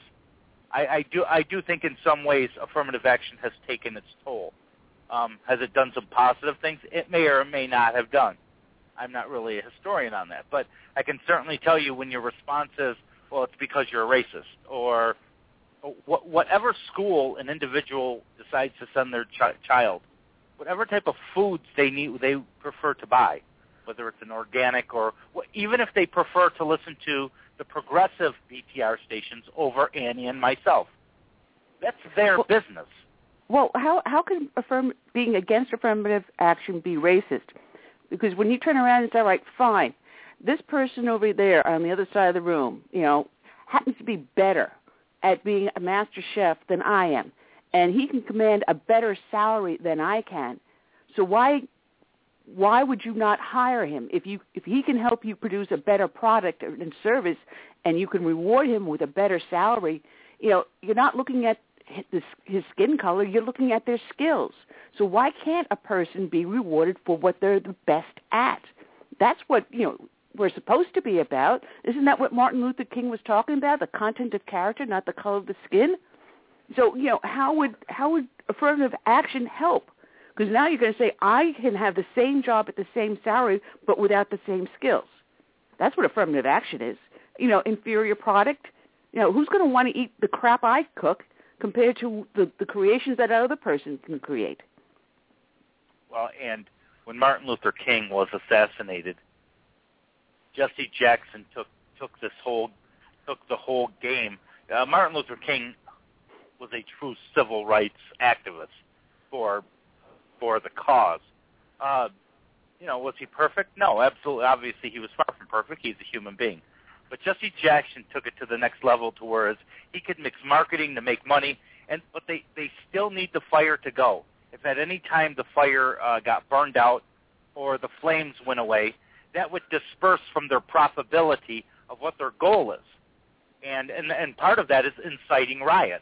[SPEAKER 4] I do think in some ways affirmative action has taken its toll. Has it done some positive things? It may or may not have done. I'm not really a historian on that, but I can certainly tell you when your response is, well, it's because you're a racist, or whatever school an individual decides to send their child, whatever type of foods they prefer to buy, whether it's an organic or even if they prefer to listen to the progressive BTR stations over Annie and myself, that's their business.
[SPEAKER 3] Well, how can being against affirmative action be racist? Because when you turn around and say, all right, fine, this person over there on the other side of the room, happens to be better at being a master chef than I am, and he can command a better salary than I can. So why would you not hire him if he can help you produce a better product and service, and you can reward him with a better salary? You're not looking at his skin color, you're looking at their skills. So why can't a person be rewarded for what they're the best at? That's what, we're supposed to be about. Isn't that what Martin Luther King was talking about? The content of character, not the color of the skin? So, how would affirmative action help? Because now you're going to say, I can have the same job at the same salary, but without the same skills. That's what affirmative action is. Inferior product. Who's going to want to eat the crap I cook compared to the creations that other person can create?
[SPEAKER 4] Well, and when Martin Luther King was assassinated, Jesse Jackson took the whole game. Martin Luther King was a true civil rights activist for the cause, Was he perfect? No, absolutely. Obviously, he was far from perfect. He's a human being. But Jesse Jackson took it to the next level to where he could mix marketing to make money, but they still need the fire to go. If at any time the fire got burned out or the flames went away, that would disperse from their profitability of what their goal is. And part of that is inciting riots.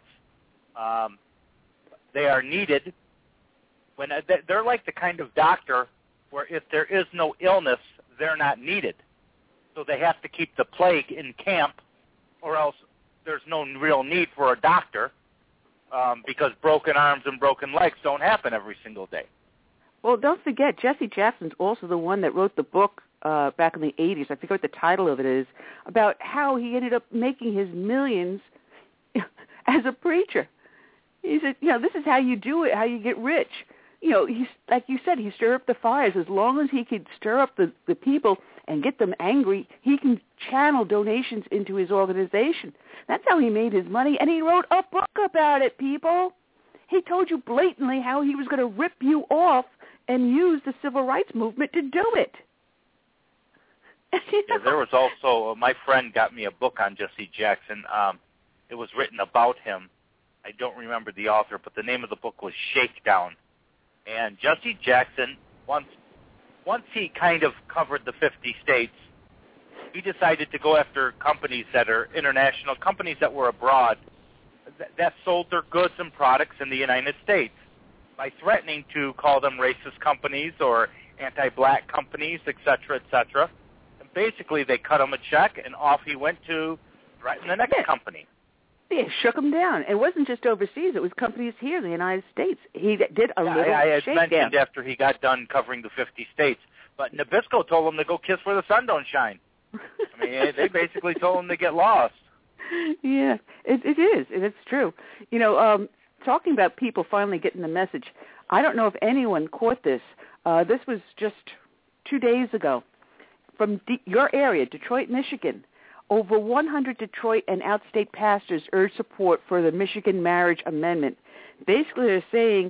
[SPEAKER 4] They are needed when they're like the kind of doctor where if there is no illness, they're not needed. So they have to keep the plague in camp, or else there's no real need for a doctor, because broken arms and broken legs don't happen every single day.
[SPEAKER 3] Well, don't forget, Jesse Jackson's also the one that wrote the book back in the 80s. I forget what the title of it is, about how he ended up making his millions as a preacher. He said, this is how you do it, how you get rich. He's, like you said, he stirred up the fires. As long as he could stir up the people and get them angry, he can channel donations into his organization. That's how he made his money, and he wrote a book about it, people. He told you blatantly how he was going to rip you off and use the civil rights movement to do it.
[SPEAKER 4] Yeah, there was also, my friend got me a book on Jesse Jackson. It was written about him. I don't remember the author, but the name of the book was Shakedown. And Jesse Jackson, once he kind of covered the 50 states, he decided to go after companies that are international, companies that were abroad, that sold their goods and products in the United States, by threatening to call them racist companies or anti-black companies, et cetera, et cetera. And basically, they cut him a check, and off he went to threaten the next company.
[SPEAKER 3] Yeah, shook him down. It wasn't just overseas. It was companies here in the United States. He did a little
[SPEAKER 4] I had
[SPEAKER 3] shakedown.
[SPEAKER 4] mentioned after he got done covering the 50 states, but Nabisco told him to go kiss where the sun don't shine. I mean, they basically told him to get lost.
[SPEAKER 3] Yeah, it is. It's true. Talking about people finally getting the message, I don't know if anyone caught this. This was just 2 days ago. From your area, Detroit, Michigan, over 100 Detroit and outstate pastors urged support for the Michigan Marriage Amendment. Basically, they're saying,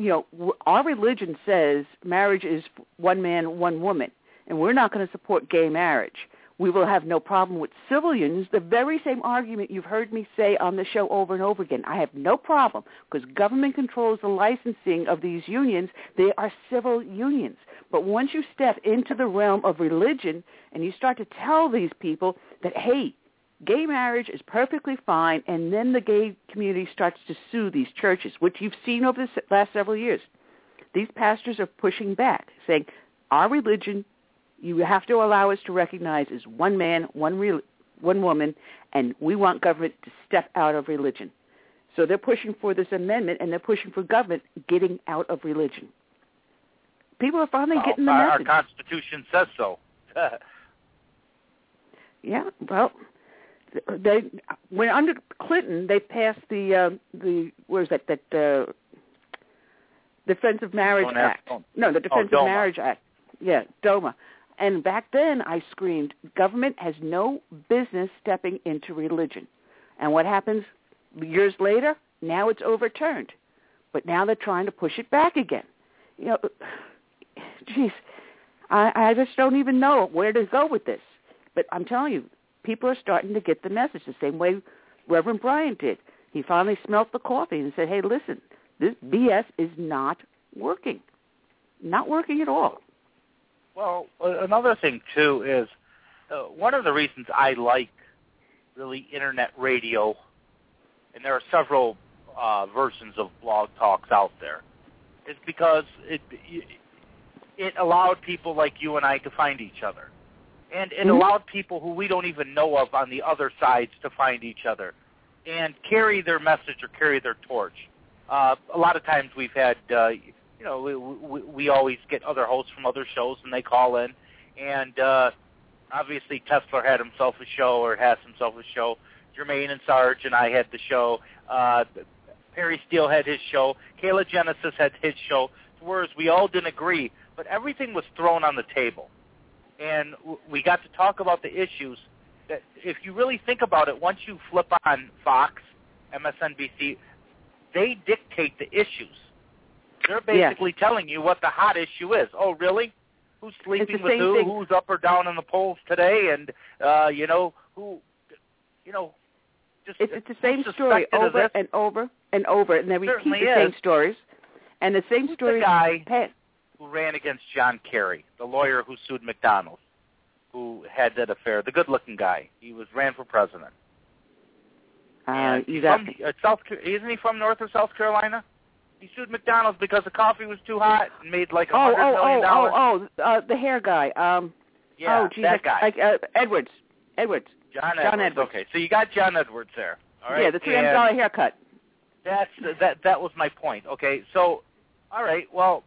[SPEAKER 3] our religion says marriage is one man, one woman, and we're not going to support gay marriage. We will have no problem with civil unions, the very same argument you've heard me say on the show over and over again. I have no problem because government controls the licensing of these unions. They are civil unions. But once you step into the realm of religion and you start to tell these people that, hey, gay marriage is perfectly fine, and then the gay community starts to sue these churches, which you've seen over the last several years. These pastors are pushing back, saying, our religion, you have to allow us to recognize as one man, one woman, and we want government to step out of religion. So they're pushing for this amendment, and they're pushing for government getting out of religion. People are finally getting the message.
[SPEAKER 4] Our Constitution says so.
[SPEAKER 3] Yeah, well, when under Clinton, they passed the Defense of Marriage Act. No, the Defense of Marriage Act. Yeah, DOMA. And back then, I screamed, government has no business stepping into religion. And what happens years later? Now it's overturned. But now they're trying to push it back again. Geez, I just don't even know where to go with this. But I'm telling you, people are starting to get the message the same way Reverend Bryant did. He finally smelt the coffee and said, hey, listen, this BS is not working. Not working at all.
[SPEAKER 4] Well, another thing, too, is one of the reasons I like really Internet radio, and there are several versions of Blog Talks out there, is because it allowed people like you and I to find each other. And it allowed people who we don't even know of on the other sides to find each other and carry their message or carry their torch. A lot of times we've had, we always get other hosts from other shows, and they call in. And obviously Tesla had himself a show, or has himself a show. Jermaine and Sarge and I had the show. Perry Steele had his show. Kayla Genesis had his show. Whereas we all didn't agree, but everything was thrown on the table. And we got to talk about the issues that, if you really think about it, once you flip on Fox, MSNBC, they dictate the issues. They're basically telling you what the hot issue is. Oh, really? Who's sleeping with who? Who's up or down in the polls today? And, just
[SPEAKER 3] it's the same story over and over and over, and they repeat the same stories. And the same story.
[SPEAKER 4] The guy who ran against John Kerry, the lawyer who sued McDonald's, who had that affair, the good-looking guy. He ran for president. Isn't he from North or South Carolina? He sued McDonald's because the coffee was too hot and made like $100 million.
[SPEAKER 3] The hair guy.
[SPEAKER 4] That guy.
[SPEAKER 3] Edwards.
[SPEAKER 4] John Edwards. Okay, so you got John Edwards there. All right.
[SPEAKER 3] Yeah, the $300 haircut.
[SPEAKER 4] That was my point. Okay, so all right. Well,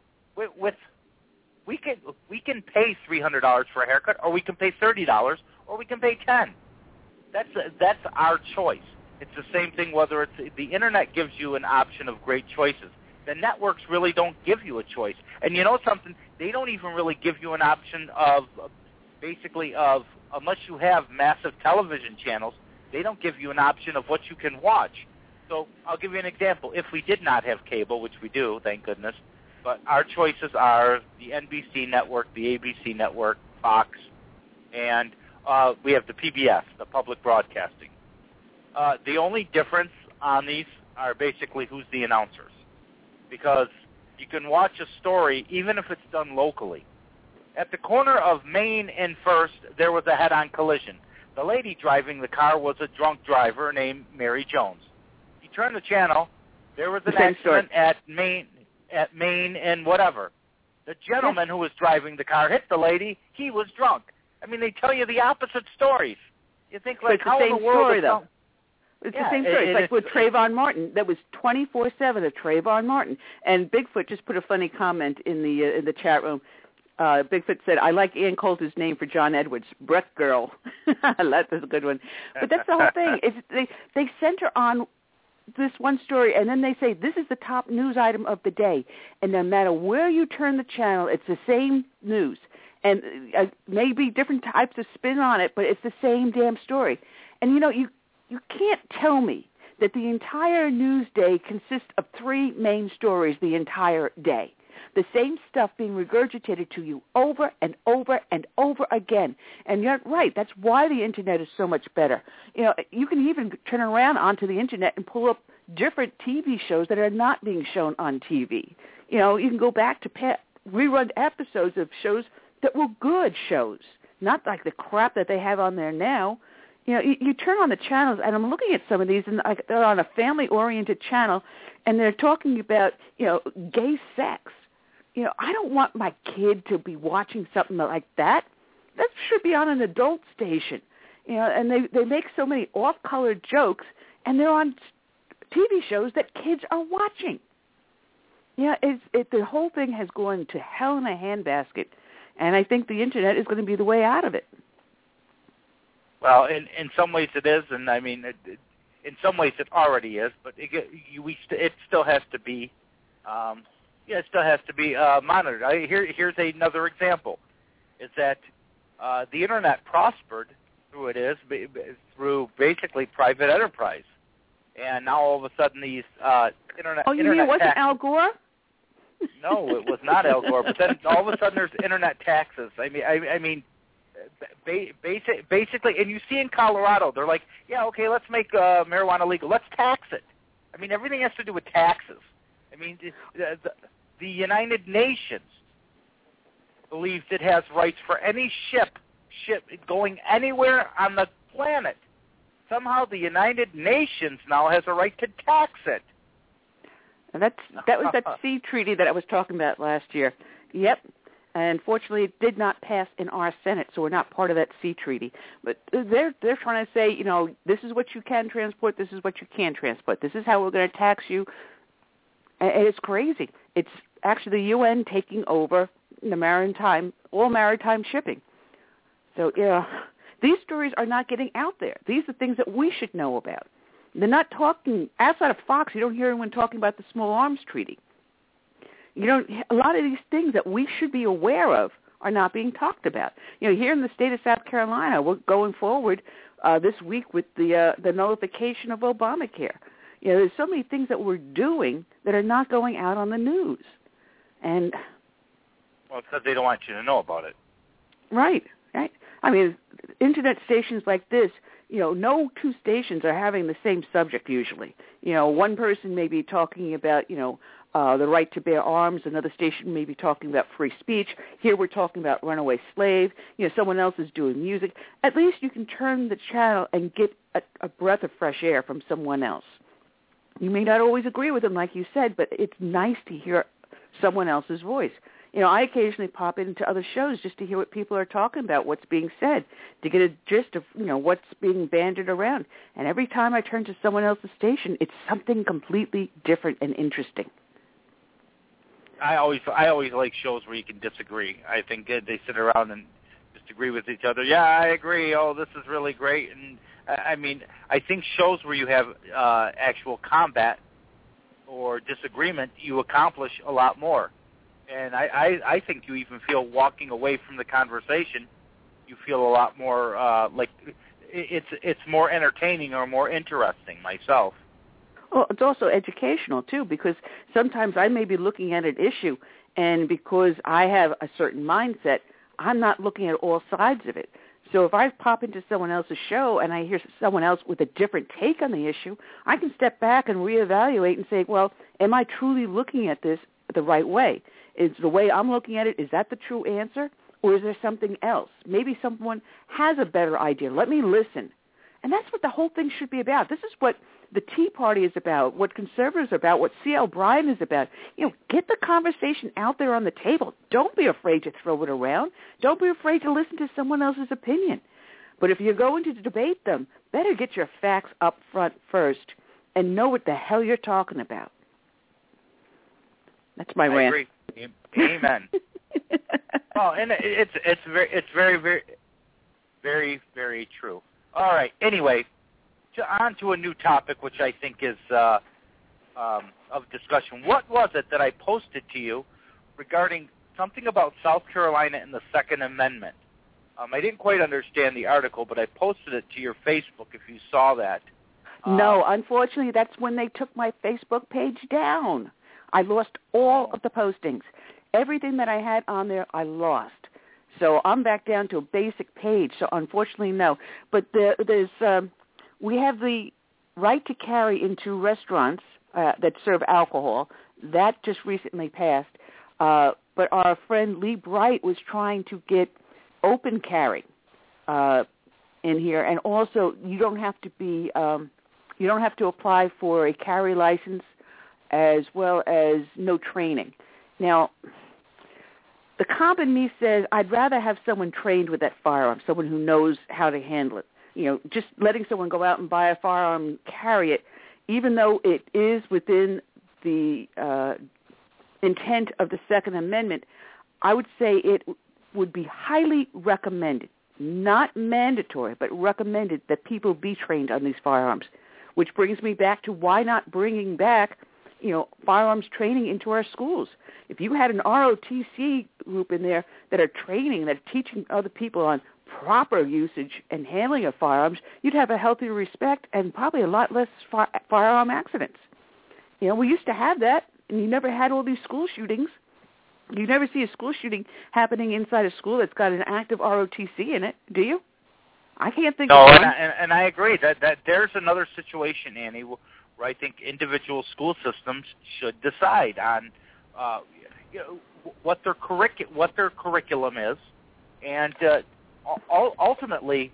[SPEAKER 4] we can pay $300 for a haircut, or we can pay $30, or we can pay $10. That's our choice. It's the same thing whether it's the internet gives you an option of great choices. The networks really don't give you a choice. And you know something? They don't even really give you an option of unless you have massive television channels, they don't give you an option of what you can watch. So I'll give you an example. If we did not have cable, which we do, thank goodness, but our choices are the NBC network, the ABC network, Fox, and we have the PBS, the public broadcasting. The only difference on these are basically who's the announcers, because you can watch a story even if it's done locally. At the corner of Main and First, there was a head-on collision. The lady driving the car was a drunk driver named Mary Jones. You turn the channel, there was an accident at Main and whatever. The gentleman who was driving the car hit the lady. He was drunk. I mean, they tell you the opposite stories. You think, like, how in the world?
[SPEAKER 3] It's the same story. It's like with Trayvon Martin. That was 24/7 of Trayvon Martin. And Bigfoot just put a funny comment in the chat room. Bigfoot said, "I like Ann Coulter's name for John Edwards, Breck Girl." That's a good one. But that's the whole thing. They center on this one story, and then they say, this is the top news item of the day. And no matter where you turn the channel, it's the same news. And maybe different types of spin on it, but it's the same damn story. And, you can't tell me that the entire news day consists of three main stories the entire day. The same stuff being regurgitated to you over and over and over again. And you're right, that's why the Internet is so much better. You can even turn around onto the Internet and pull up different TV shows that are not being shown on TV. You can go back to rerun episodes of shows that were good shows, not like the crap that they have on there now. You turn on the channels, and I'm looking at some of these, and they're on a family-oriented channel, and they're talking about, gay sex. I don't want my kid to be watching something like that. That should be on an adult station. And they make so many off-color jokes, and they're on TV shows that kids are watching. The whole thing has gone to hell in a handbasket, and I think the Internet is going to be the way out of it.
[SPEAKER 4] Well, in some ways it is, and I mean, in some ways it already is, but it still has to be. It still has to be monitored. Here's another example: is that the Internet prospered through basically private enterprise, and now all of a sudden these internet.
[SPEAKER 3] Oh, you mean it wasn't Al Gore?
[SPEAKER 4] No, it was not Al Gore. But then all of a sudden there's internet taxes. I mean. Basically, and you see in Colorado, they're like, yeah, okay, let's make marijuana legal. Let's tax it. I mean, everything has to do with taxes. I mean, the United Nations believes it has rights for any ship going anywhere on the planet. Somehow the United Nations now has a right to tax it.
[SPEAKER 3] And that was that sea treaty that I was talking about last year. Yep. And unfortunately, it did not pass in our Senate, so we're not part of that sea treaty. But they're trying to say, this is what you can transport, this is what you can't transport, this is how we're going to tax you. And it's crazy. It's actually the UN taking over all maritime shipping. So, these stories are not getting out there. These are things that we should know about. They're not talking, outside of Fox, you don't hear anyone talking about the Small Arms Treaty. A lot of these things that we should be aware of are not being talked about. Here in the state of South Carolina, we're going forward this week with the nullification of Obamacare. There's so many things that we're doing that are not going out on the news. And
[SPEAKER 4] well, it's because they don't want you to know about it.
[SPEAKER 3] Right. I mean, internet stations like this, no two stations are having the same subject usually. One person may be talking about, the right to bear arms. Another station may be talking about free speech. Here we're talking about runaway slave. Someone else is doing music. At least you can turn the channel and get a breath of fresh air from someone else. You may not always agree with them, like you said, but it's nice to hear someone else's voice. I occasionally pop into other shows just to hear what people are talking about, what's being said, to get a gist of, what's being bandied around. And every time I turn to someone else's station, it's something completely different and interesting.
[SPEAKER 4] I always like shows where you can disagree. I think they sit around and disagree with each other. Yeah, I agree. Oh, this is really great. And I think shows where you have actual combat or disagreement, you accomplish a lot more. And I think you even feel walking away from the conversation, you feel a lot more like it's more entertaining or more interesting myself.
[SPEAKER 3] Well, it's also educational, too, because sometimes I may be looking at an issue, and because I have a certain mindset, I'm not looking at all sides of it. So if I pop into someone else's show and I hear someone else with a different take on the issue, I can step back and reevaluate and say, well, am I truly looking at this the right way? Is the way I'm looking at it, is that the true answer? Or is there something else? Maybe someone has a better idea. Let me listen. And that's what the whole thing should be about. This is what the Tea Party is about, what conservatives are about, what C.L. Bryan is about. Get the conversation out there on the table. Don't be afraid to throw it around. Don't be afraid to listen to someone else's opinion. But if you're going to debate them, better get your facts up front first and know what the hell you're talking about. That's my rant.
[SPEAKER 4] I agree. Amen. Oh, and it's very, very, very, very true. All right. Anyway, on to a new topic, which I think is of discussion. What was it that I posted to you regarding something about South Carolina and the Second Amendment? I didn't quite understand the article, but I posted it to your Facebook if you saw that.
[SPEAKER 3] No, unfortunately, that's when they took my Facebook page down. I lost all of the postings. Everything that I had on there, I lost. So I'm back down to a basic page. So unfortunately, no. But we have the right to carry into restaurants that serve alcohol. That just recently passed. But our friend Lee Bright was trying to get open carry in here, and also you don't have to apply for a carry license, as well as no training. Now, the comp in me says I'd rather have someone trained with that firearm, someone who knows how to handle it. Just letting someone go out and buy a firearm and carry it, even though it is within the intent of the Second Amendment, I would say it would be highly recommended, not mandatory, but recommended that people be trained on these firearms, which brings me back to why not bringing back firearms training into our schools. If you had an ROTC group in there that are training, that are teaching other people on proper usage and handling of firearms, you'd have a healthier respect and probably a lot less firearm accidents. We used to have that, and you never had all these school shootings. You never see a school shooting happening inside a school that's got an active ROTC in it, do you? I can't think of one.
[SPEAKER 4] No, and I agree that there's another situation, Annie, where I think individual school systems should decide on what their curriculum is, and ultimately,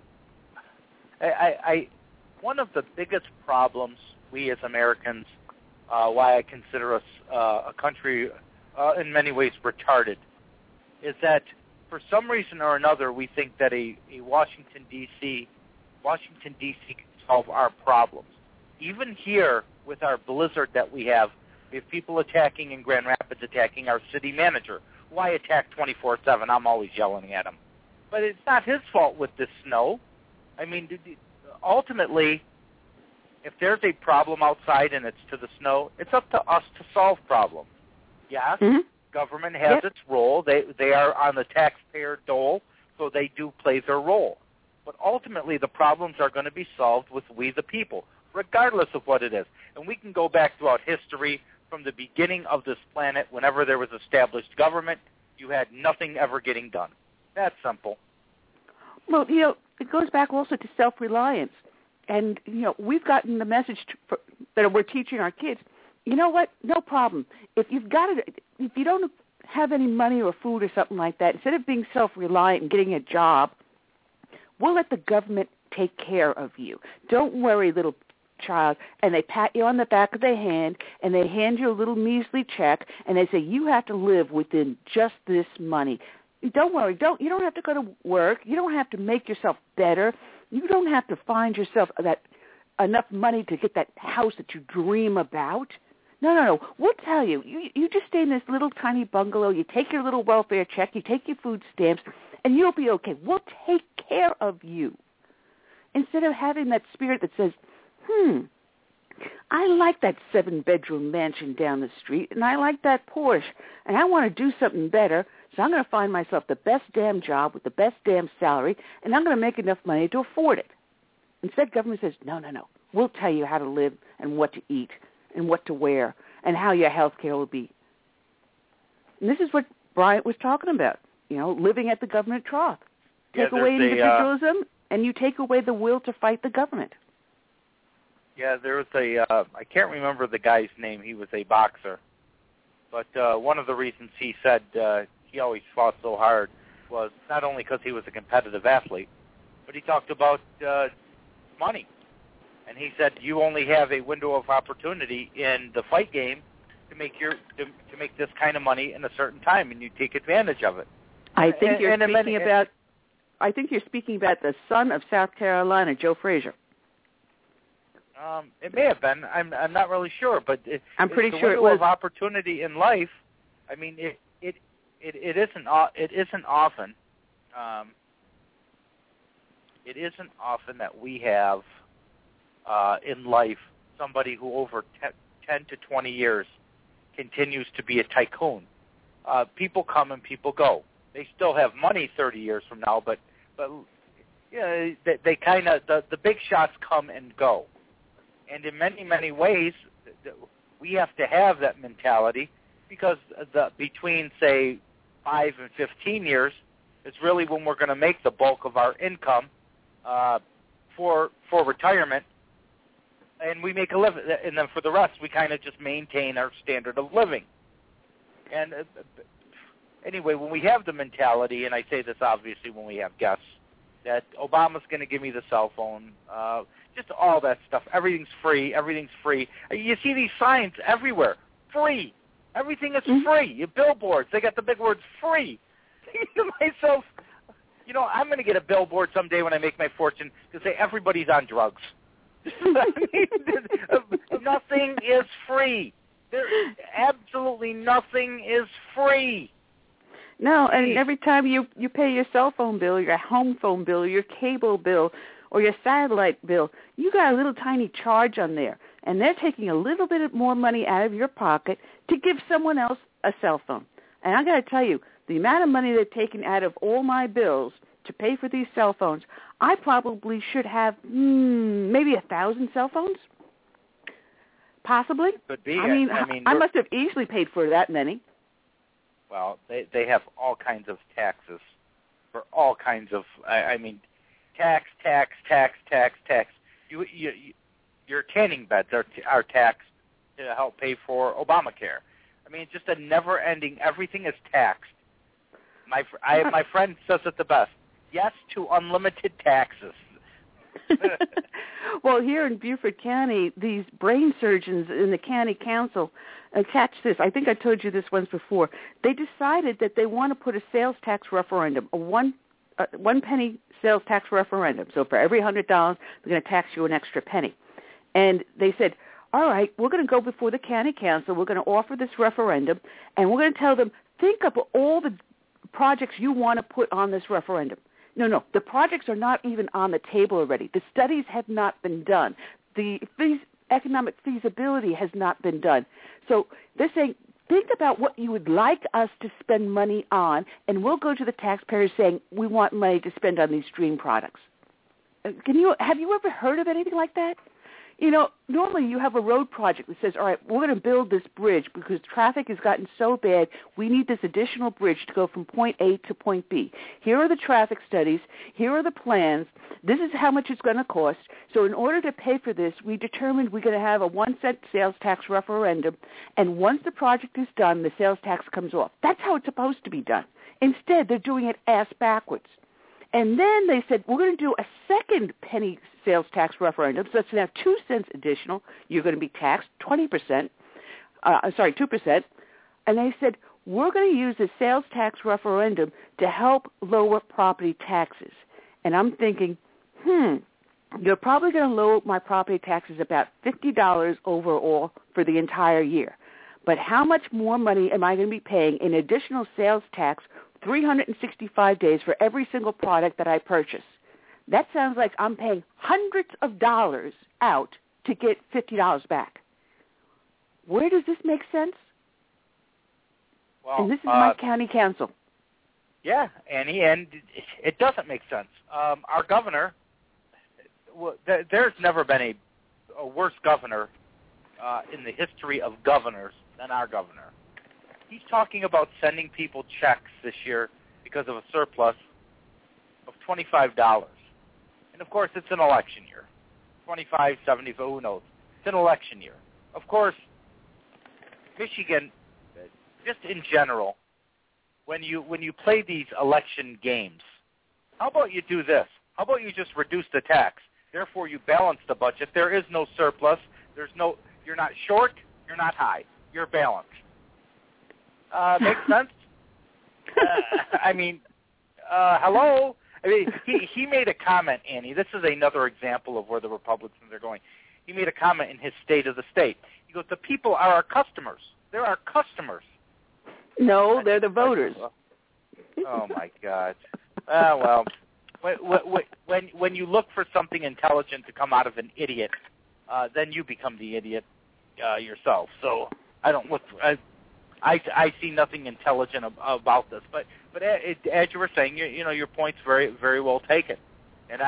[SPEAKER 4] one of the biggest problems we as Americans, why I consider us a country in many ways retarded, is that for some reason or another we think that a Washington D.C. can solve our problems. Even here with our blizzard that we have people attacking in Grand Rapids, attacking our city manager. Why attack 24/7? I'm always yelling at him. But it's not his fault with this snow. I mean, ultimately, if there's a problem outside and it's to the snow, it's up to us to solve problems. Yes, government has its role. They are on the taxpayer dole, so they do play their role. But ultimately, the problems are going to be solved with we the people, regardless of what it is. And we can go back throughout history from the beginning of this planet, whenever there was established government, you had nothing ever getting done. That's simple.
[SPEAKER 3] Well, it goes back also to self-reliance. And, we've gotten the message that we're teaching our kids. You know what? No problem. If you don't have any money or food or something like that, instead of being self-reliant and getting a job, we'll let the government take care of you. Don't worry, little child. And they pat you on the back of the hand, and they hand you a little measly check, and they say, you have to live within just this money. Don't worry. You don't have to go to work. You don't have to make yourself better. You don't have to find yourself enough money to get that house that you dream about. No. We'll tell you. You just stay in this little tiny bungalow. You take your little welfare check. You take your food stamps, and you'll be okay. We'll take care of you. Instead of having that spirit that says, I like that 7-bedroom mansion down the street, and I like that Porsche, and I want to do something better, so I'm going to find myself the best damn job with the best damn salary, and I'm going to make enough money to afford it. Instead, government says, no. We'll tell you how to live and what to eat and what to wear and how your health care will be. And this is what Bryant was talking about, living at the government trough. Take away individualism, and you take away the will to fight the government.
[SPEAKER 4] Yeah, there was I can't remember the guy's name. He was a boxer. But one of the reasons he said he always fought so hard was not only because he was a competitive athlete, but he talked about money. And he said you only have a window of opportunity in the fight game to make to make this kind of money in a certain time, and you take advantage of it.
[SPEAKER 3] I think you're speaking about the son of South Carolina, Joe Frazier.
[SPEAKER 4] It may have been. I'm not really sure, but
[SPEAKER 3] I'm pretty sure
[SPEAKER 4] it was. The window of opportunity in life. I mean, it isn't often. It isn't often that we have in life somebody who over 10 to 20 years continues to be a tycoon. People come and people go. They still have money 30 years from now, but they kind of the big shots come and go. And in many, many ways, we have to have that mentality because between, say, 5 and 15 years is really when we're going to make the bulk of our income for retirement, and we make a living. And then for the rest, we kind of just maintain our standard of living. And anyway, when we have the mentality, and I say this obviously when we have guests, that Obama's going to give me the cell phone, just all that stuff. Everything's free. You see these signs everywhere. Free. Everything is free. Your billboards, they got the big words free. To myself, I'm going to get a billboard someday when I make my fortune to say everybody's on drugs. Nothing is free. Absolutely nothing is free.
[SPEAKER 3] No, and every time you pay your cell phone bill, your home phone bill, your cable bill, or your satellite bill, you got a little tiny charge on there. And they're taking a little bit more money out of your pocket to give someone else a cell phone. And I got to tell you, the amount of money they're taking out of all my bills to pay for these cell phones, I probably should have maybe 1,000 cell phones. Possibly.
[SPEAKER 4] Could be.
[SPEAKER 3] I must have easily paid for that many.
[SPEAKER 4] Well, they have all kinds of taxes for all kinds of, tax. Your tanning beds are taxed to help pay for Obamacare. It's just a never-ending, everything is taxed. My friend says it the best. Yes to unlimited taxes.
[SPEAKER 3] Well, here in Beaufort County, these brain surgeons in the county council, catch this, I think I told you this once before, they decided that they want to put a sales tax referendum, a one penny sales tax referendum. So for every $100, they're going to tax you an extra penny. And they said, all right, we're going to go before the county council, we're going to offer this referendum, and we're going to tell them, think of all the projects you want to put on this referendum. No, the projects are not even on the table already. The studies have not been done. The economic feasibility has not been done. So they're saying, think about what you would like us to spend money on, and we'll go to the taxpayers saying, we want money to spend on these dream products. Have you ever heard of anything like that? Normally you have a road project that says, all right, we're going to build this bridge because traffic has gotten so bad, we need this additional bridge to go from point A to point B. Here are the traffic studies. Here are the plans. This is how much it's going to cost. So in order to pay for this, we determined we're going to have a 1-cent sales tax referendum, and once the project is done, the sales tax comes off. That's how it's supposed to be done. Instead, they're doing it ass backwards. And then they said, we're going to do a second penny sales tax referendum, so it's now 2 cents additional. You're going to be taxed 2%. And they said, we're going to use the sales tax referendum to help lower property taxes. And I'm thinking, you're probably going to lower my property taxes about $50 overall for the entire year. But how much more money am I going to be paying in additional sales tax 365 days for every single product that I purchase? That sounds like I'm paying hundreds of dollars out to get $50 back. Where does this make sense?
[SPEAKER 4] Well,
[SPEAKER 3] and this is my county council.
[SPEAKER 4] Yeah, Annie, and it doesn't make sense. Our governor, there's never been a worse governor in the history of governors than our governor. He's talking about sending people checks this year because of a surplus of $25. And, of course, it's an election year. 25, 70, who knows? It's an election year. Of course, Michigan, just in general, when you play these election games, how about you do this? How about you just reduce the tax? Therefore, you balance the budget. There is no surplus. You're not short. You're not high. You're balanced. Makes sense? Hello? He made a comment, Annie. This is another example of where the Republicans are going. He made a comment in his State of the State. He goes, the people are our customers. They're our customers.
[SPEAKER 3] No, they're the voters.
[SPEAKER 4] Oh, my God. Well, when you look for something intelligent to come out of an idiot, then you become the idiot yourself. So I don't look for... I see nothing intelligent about this, but as you were saying, your point's very, very well taken, and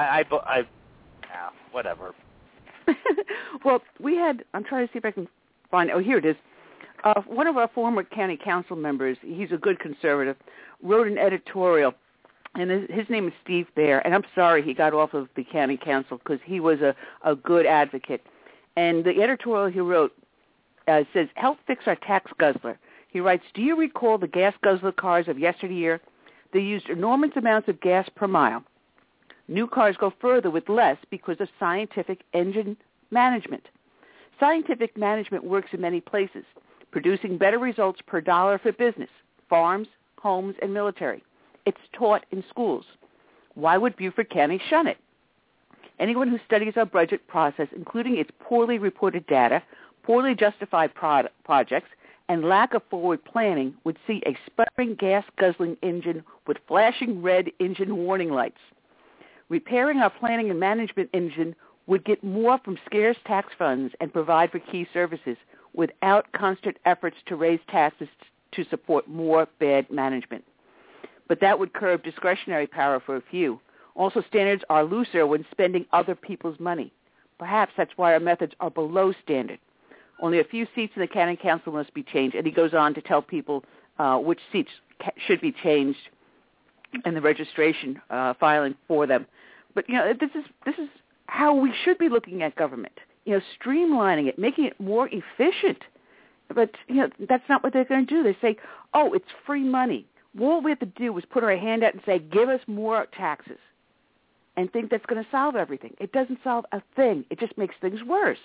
[SPEAKER 4] whatever.
[SPEAKER 3] Well, I'm trying to see if I can find. Oh, here it is. One of our former county council members, he's a good conservative, wrote an editorial, and his name is Steve Baer. And I'm sorry he got off of the county council because he was a good advocate. And the editorial he wrote says, "Help fix our tax guzzler." He writes, "Do you recall the gas guzzler cars of yesteryear? They used enormous amounts of gas per mile. New cars go further with less because of scientific engine management. Scientific management works in many places, producing better results per dollar for business, farms, homes, and military. It's taught in schools. Why would Beaufort County shun it? Anyone who studies our budget process, including its poorly reported data, poorly justified projects, and lack of forward planning, would see a sputtering gas-guzzling engine with flashing red engine warning lights. Repairing our planning and management engine would get more from scarce tax funds and provide for key services without constant efforts to raise taxes to support more bad management. But that would curb discretionary power for a few. Also, standards are looser when spending other people's money. Perhaps that's why our methods are below standard. Only a few seats in the county council must be changed." And he goes on to tell people which seats should be changed in the registration filing for them. But this is how we should be looking at government. Streamlining it, making it more efficient. But that's not what they're going to do. They say, "Oh, it's free money." All we have to do is put our hand out and say, "Give us more taxes," and think that's going to solve everything. It doesn't solve a thing. It just makes things worse.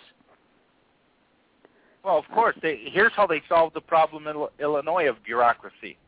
[SPEAKER 4] Well, of course. Here's how they solved the problem in Illinois of bureaucracy.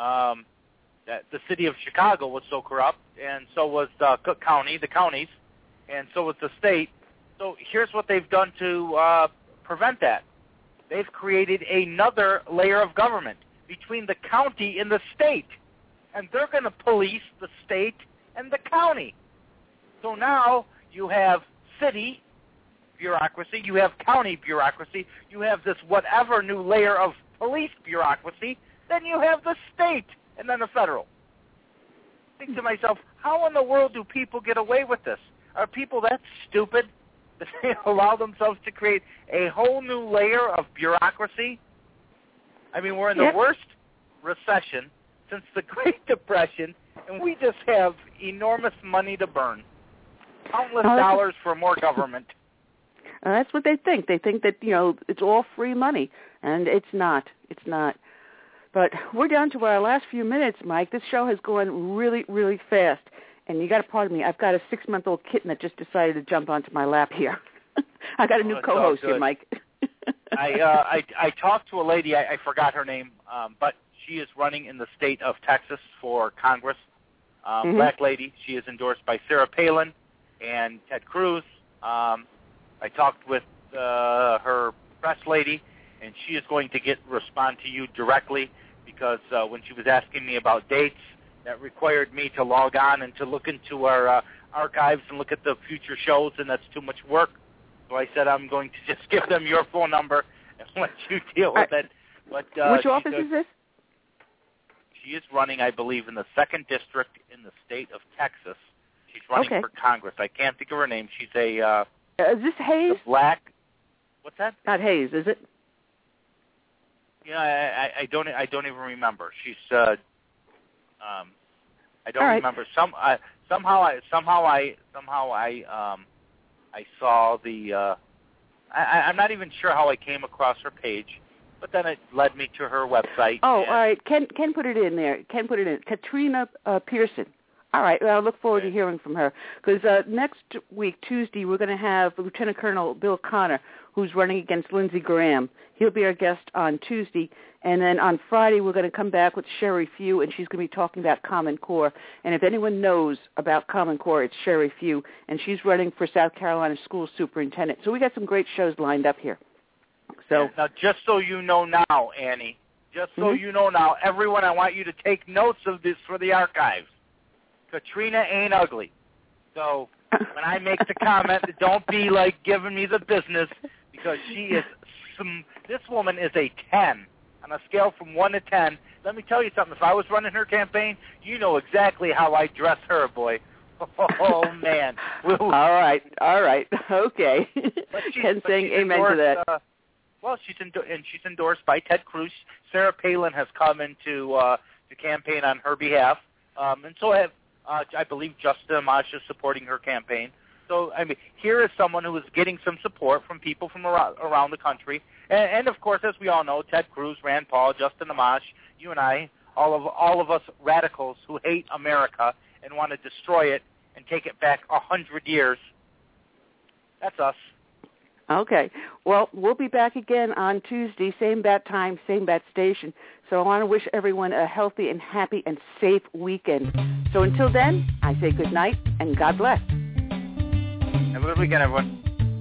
[SPEAKER 4] That the city of Chicago was so corrupt, and so was the counties, and so was the state. So here's what they've done to prevent that. They've created another layer of government between the county and the state, and they're going to police the state and the county. So now you have city bureaucracy, you have county bureaucracy, you have this whatever new layer of police bureaucracy, then you have the state and then the federal. I think to myself, how in the world do people get away with this? Are people that stupid? They allow themselves to create a whole new layer of bureaucracy. I mean, we're in the worst recession since the Great Depression, and we just have enormous money to burn. Countless dollars for more government.
[SPEAKER 3] That's what they think. They think that, it's all free money, and it's not. It's not. But we're down to our last few minutes, Mike. This show has gone really, really fast. And you got to pardon me. I've got a 6-month-old kitten that just decided to jump onto my lap here. I got a new co-host here, Mike.
[SPEAKER 4] I talked to a lady. I forgot her name, but she is running in the state of Texas for Congress. Black lady. She is endorsed by Sarah Palin and Ted Cruz. I talked with her press lady, and she is going to respond to you directly because when she was asking me about dates, that required me to log on and to look into our archives and look at the future shows, and that's too much work. So I said I'm going to just give them your phone number and let you deal with it. But
[SPEAKER 3] which office is this?
[SPEAKER 4] She is running, I believe, in the 2nd District in the state of Texas. She's running for Congress. I can't think of her name. She's a...
[SPEAKER 3] is this Hayes?
[SPEAKER 4] Black... What's that?
[SPEAKER 3] Not Hayes, is it?
[SPEAKER 4] Yeah, I don't even remember. She's... I don't remember. Somehow I saw the. I'm not even sure how I came across her page, but then it led me to her website.
[SPEAKER 3] Oh, all right. Ken put it in there. Ken put it in. Katrina Pearson. All right. Well, I look forward to hearing from her because next week, Tuesday, we're going to have Lieutenant Colonel Bill Connor, who's running against Lindsey Graham. He'll be our guest on Tuesday. And then on Friday, we're going to come back with Sherry Few, and she's going to be talking about Common Core. And if anyone knows about Common Core, it's Sherry Few, and she's running for South Carolina School Superintendent. So we got some great shows lined up here. So
[SPEAKER 4] now, just so you know now, Annie, just so you know now, everyone, I want you to take notes of this for the archives. Katrina ain't ugly. So when I make the comment, don't be like giving me the business because she is this woman is a 10 on a scale from 1 to 10. Let me tell you something. If I was running her campaign, you know exactly how I dress her, boy. Oh, man.
[SPEAKER 3] All right. Okay. Ken's saying amen to that.
[SPEAKER 4] She's endorsed by Ted Cruz. Sarah Palin has come into the campaign on her behalf. And so have, I believe, Justin Amash is supporting her campaign. So, I mean, here is someone who is getting some support from people from around the country. And of course, as we all know, Ted Cruz, Rand Paul, Justin Amash, you and I, all of us radicals who hate America and want to destroy it and take it back 100 years. That's us.
[SPEAKER 3] Okay. Well, we'll be back again on Tuesday, same bat time, same bat station. So I want to wish everyone a healthy and happy and safe weekend. So until then, I say good night and God bless.
[SPEAKER 4] Have a good weekend, everyone.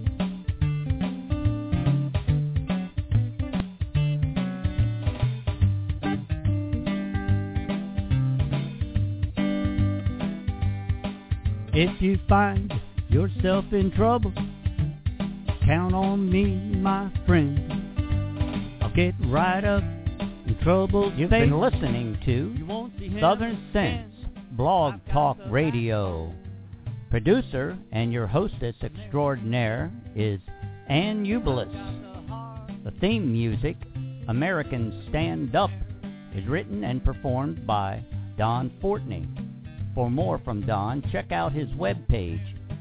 [SPEAKER 2] If you find yourself in trouble, count on me, my friend. I'll get right up in trouble.
[SPEAKER 8] You've been listening to Southern Sense Blog Talk Radio. Producer and your hostess extraordinaire is Ann Ubelis. The theme music, American Stand Up, is written and performed by Don Fortney. For more from Don, check out his webpage,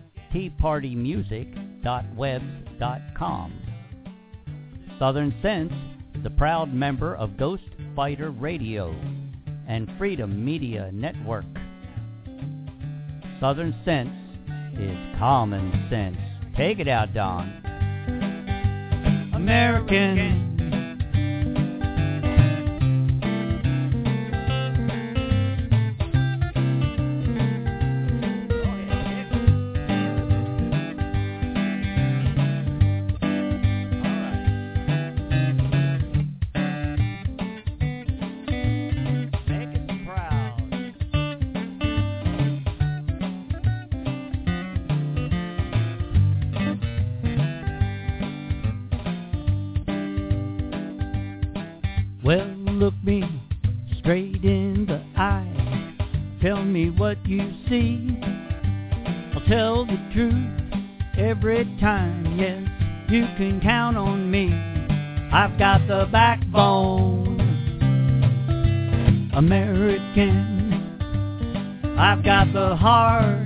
[SPEAKER 8] teapartymusic.webs.com. Southern Sense is a proud member of Ghost Fighter Radio and Freedom Media Network. Southern Sense is common sense. Take it out, Don.
[SPEAKER 2] American. Well, look me straight in the eye. Tell me what you see. I'll tell the truth every time. Yes, you can count on me. I've got the backbone, American. I've got the heart,